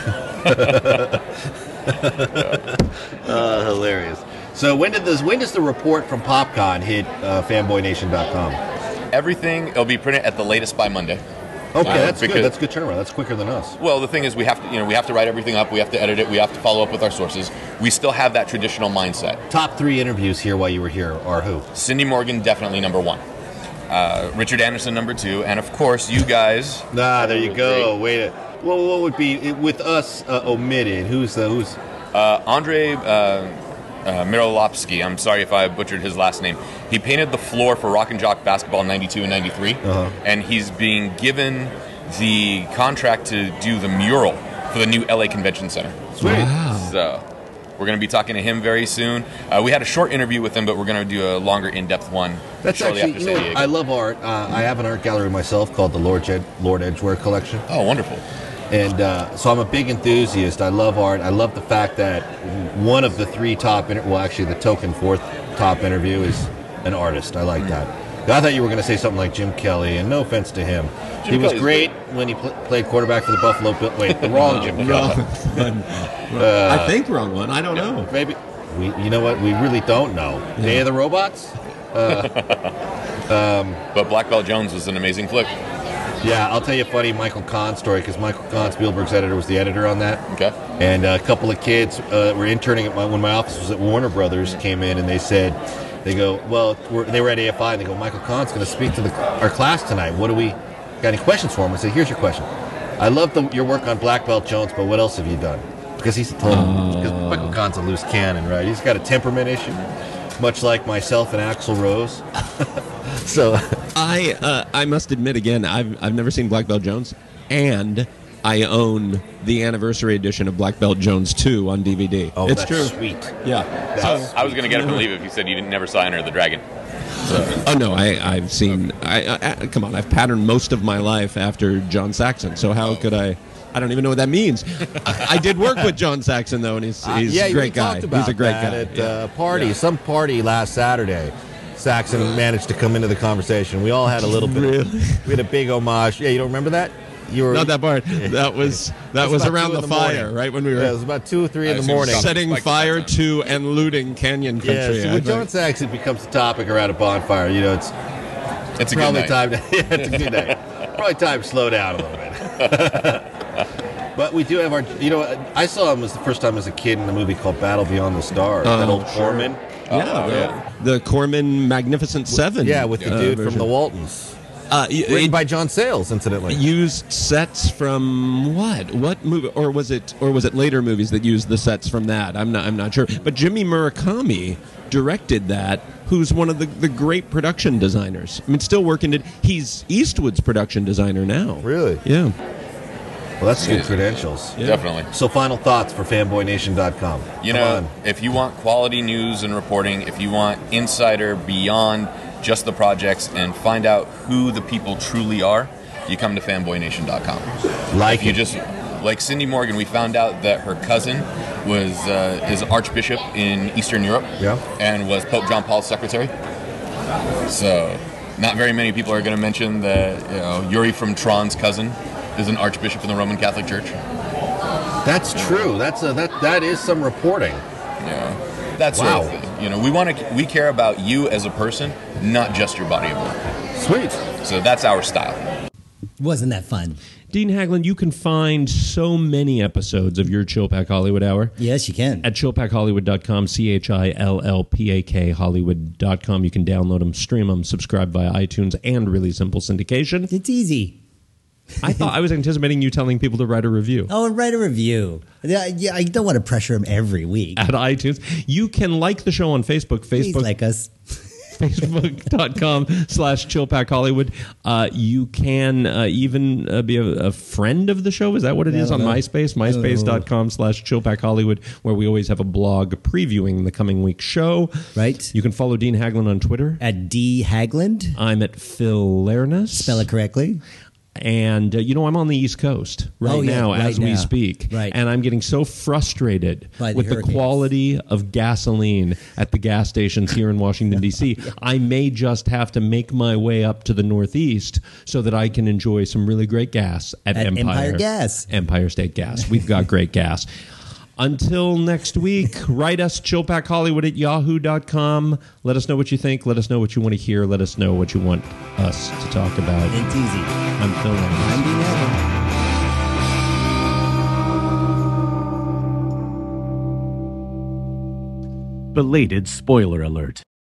E: Hilarious. So when does the report from PopCon hit FanboyNation.com?
K: Everything, it'll be printed at the latest by Monday.
E: Okay, that's good. That's a good turnaround. That's quicker than us.
K: Well, the thing is, we have to write everything up. We have to edit it. We have to follow up with our sources. We still have that traditional mindset.
E: Top 3 interviews here while you were here are who?
K: Cindy Morgan, definitely number 1. Richard Anderson, number 2, and of course, you guys.
E: There you go. Wait. Well, what would be with us omitted? Who's
K: Andre Mirolovsky. I'm sorry if I butchered his last name. He painted the floor for Rock and Jock basketball in 92 and 93, and he's being given the contract to do the mural for the new LA Convention Center.
E: Sweet.
D: Wow.
K: So we're going to be talking to him very soon. We had a short interview with him, but we're going to do a longer, in-depth one.
E: That's actually, I love art. I have an art gallery myself called the Lord Edgware Collection.
K: Oh, wonderful.
E: And so I'm a big enthusiast. I love art. I love the fact that one of the 3 top, actually the token 4th top interview is an artist. I like that. I thought you were going to say something like Jim Kelly, and no offense to him. He was great when he played quarterback for the Buffalo Bills. Wait, the wrong Jim Kelly.
D: I think wrong one. I don't know.
E: Maybe. You know what? We really don't know. Yeah. Day of the Robots?
K: But Black Belt Jones was an amazing flick.
E: Yeah, I'll tell you a funny Michael Kahn story, because Michael Kahn, Spielberg's editor, was the editor on that.
K: Okay.
E: And a couple of kids were interning when my office was at Warner Brothers, came in, and they go, they were at AFI, and they go, Michael Kahn's going to speak to our class tonight. Got any questions for him? I said, here's your question. I love your work on Black Belt Jones, but what else have you done? Because because Michael Kahn's a loose cannon, right? He's got a temperament issue, much like myself and Axl Rose. So
D: I must admit again, I've never seen Black Belt Jones, and I own the anniversary edition of Black Belt Jones 2 on DVD.
E: Oh,
D: it's
E: that's
D: true.
E: Sweet.
D: Yeah.
K: I was going to get up and leave if you said you never saw Enter the Dragon.
D: Oh no, I've seen. Come on, I've patterned most of my life after John Saxon. So how could I? I don't even know what that means. I did work with John Saxon though, and he's a great guy. He's a great guy.
E: At a party, some party last Saturday. Saxon managed to come into the conversation. We all had a little bit.
D: Really?
E: We had a big homage. Yeah, you don't remember that? You were
D: not that part. That was around the fire, right when we were.
E: Yeah, it was about 2 or 3 in the morning.
D: Setting fire to and looting Canyon Country.
E: Yeah, so when John Saxon becomes a topic around a bonfire, you know, it's probably
K: good
E: time to. Yeah, it's a good night. Probably time to slow down a little bit. But we do have our. You know, I saw him was the first time as a kid in a movie called Battle Beyond the Stars. That old Corman.
D: The Corman Magnificent Seven.
E: Yeah, with the dude from the Waltons. Written by John Sayles, incidentally.
D: Used sets from what? What movie? Or was it later movies that used the sets from that? I'm not sure. But Jimmy Murakami directed that. Who's one of the great production designers? I mean, still working. He's Eastwood's production designer now.
E: Really?
D: Yeah.
E: Well, that's good credentials.
K: Yeah. Definitely.
E: So final thoughts for fanboynation.com.
K: You know, if you want quality news and reporting, if you want insider beyond just the projects and find out who the people truly are, you come to fanboynation.com. Like Cindy Morgan, we found out that her cousin is Archbishop in Eastern Europe and was Pope John Paul's secretary. So not very many people are going to mention that Yuri from Tron's cousin is an archbishop in the Roman Catholic Church.
E: That's true. That is some reporting.
K: Yeah, that's sort of thing. You know, we care about you as a person, not just your body of work.
E: Sweet.
K: So that's our style.
H: Wasn't that fun?
D: Dean Haglund, you can find so many episodes of your Chillpack Hollywood Hour.
H: Yes, you can.
D: At chillpackhollywood.com, CHILLPAK Hollywood.com. You can download them, stream them, subscribe via iTunes, and really simple syndication.
H: It's easy.
D: I was anticipating you telling people to write a review.
H: Oh, write a review. Yeah, I don't want to pressure them every week.
D: At iTunes. You can like the show on Facebook.
H: Please like us.
D: Facebook.com/ChillpackHollywood. You can even be a friend of the show. Is that what it is on MySpace? MySpace.com/ChillpackHollywood, where we always have a blog previewing the coming week's show.
H: Right.
D: You can follow Dean Haglund on Twitter.
H: At D Haglund.
D: I'm at Phil Lerner.
H: Spell it correctly.
D: And, I'm on the East Coast now as we speak.
H: Right.
D: And I'm getting so frustrated with the quality of gasoline at the gas stations here in Washington, D.C. I may just have to make my way up to the Northeast so that I can enjoy some really great gas at Empire
H: Gas.
D: Empire State Gas. We've got great gas. Until next week, write us chillpackhollywood@yahoo.com. Let us know what you think. Let us know what you want to hear. Let us know what you want us to talk about.
H: It's easy.
D: I'm Phil Lerner.
H: I'm Dean Haglund.
A: Belated spoiler alert.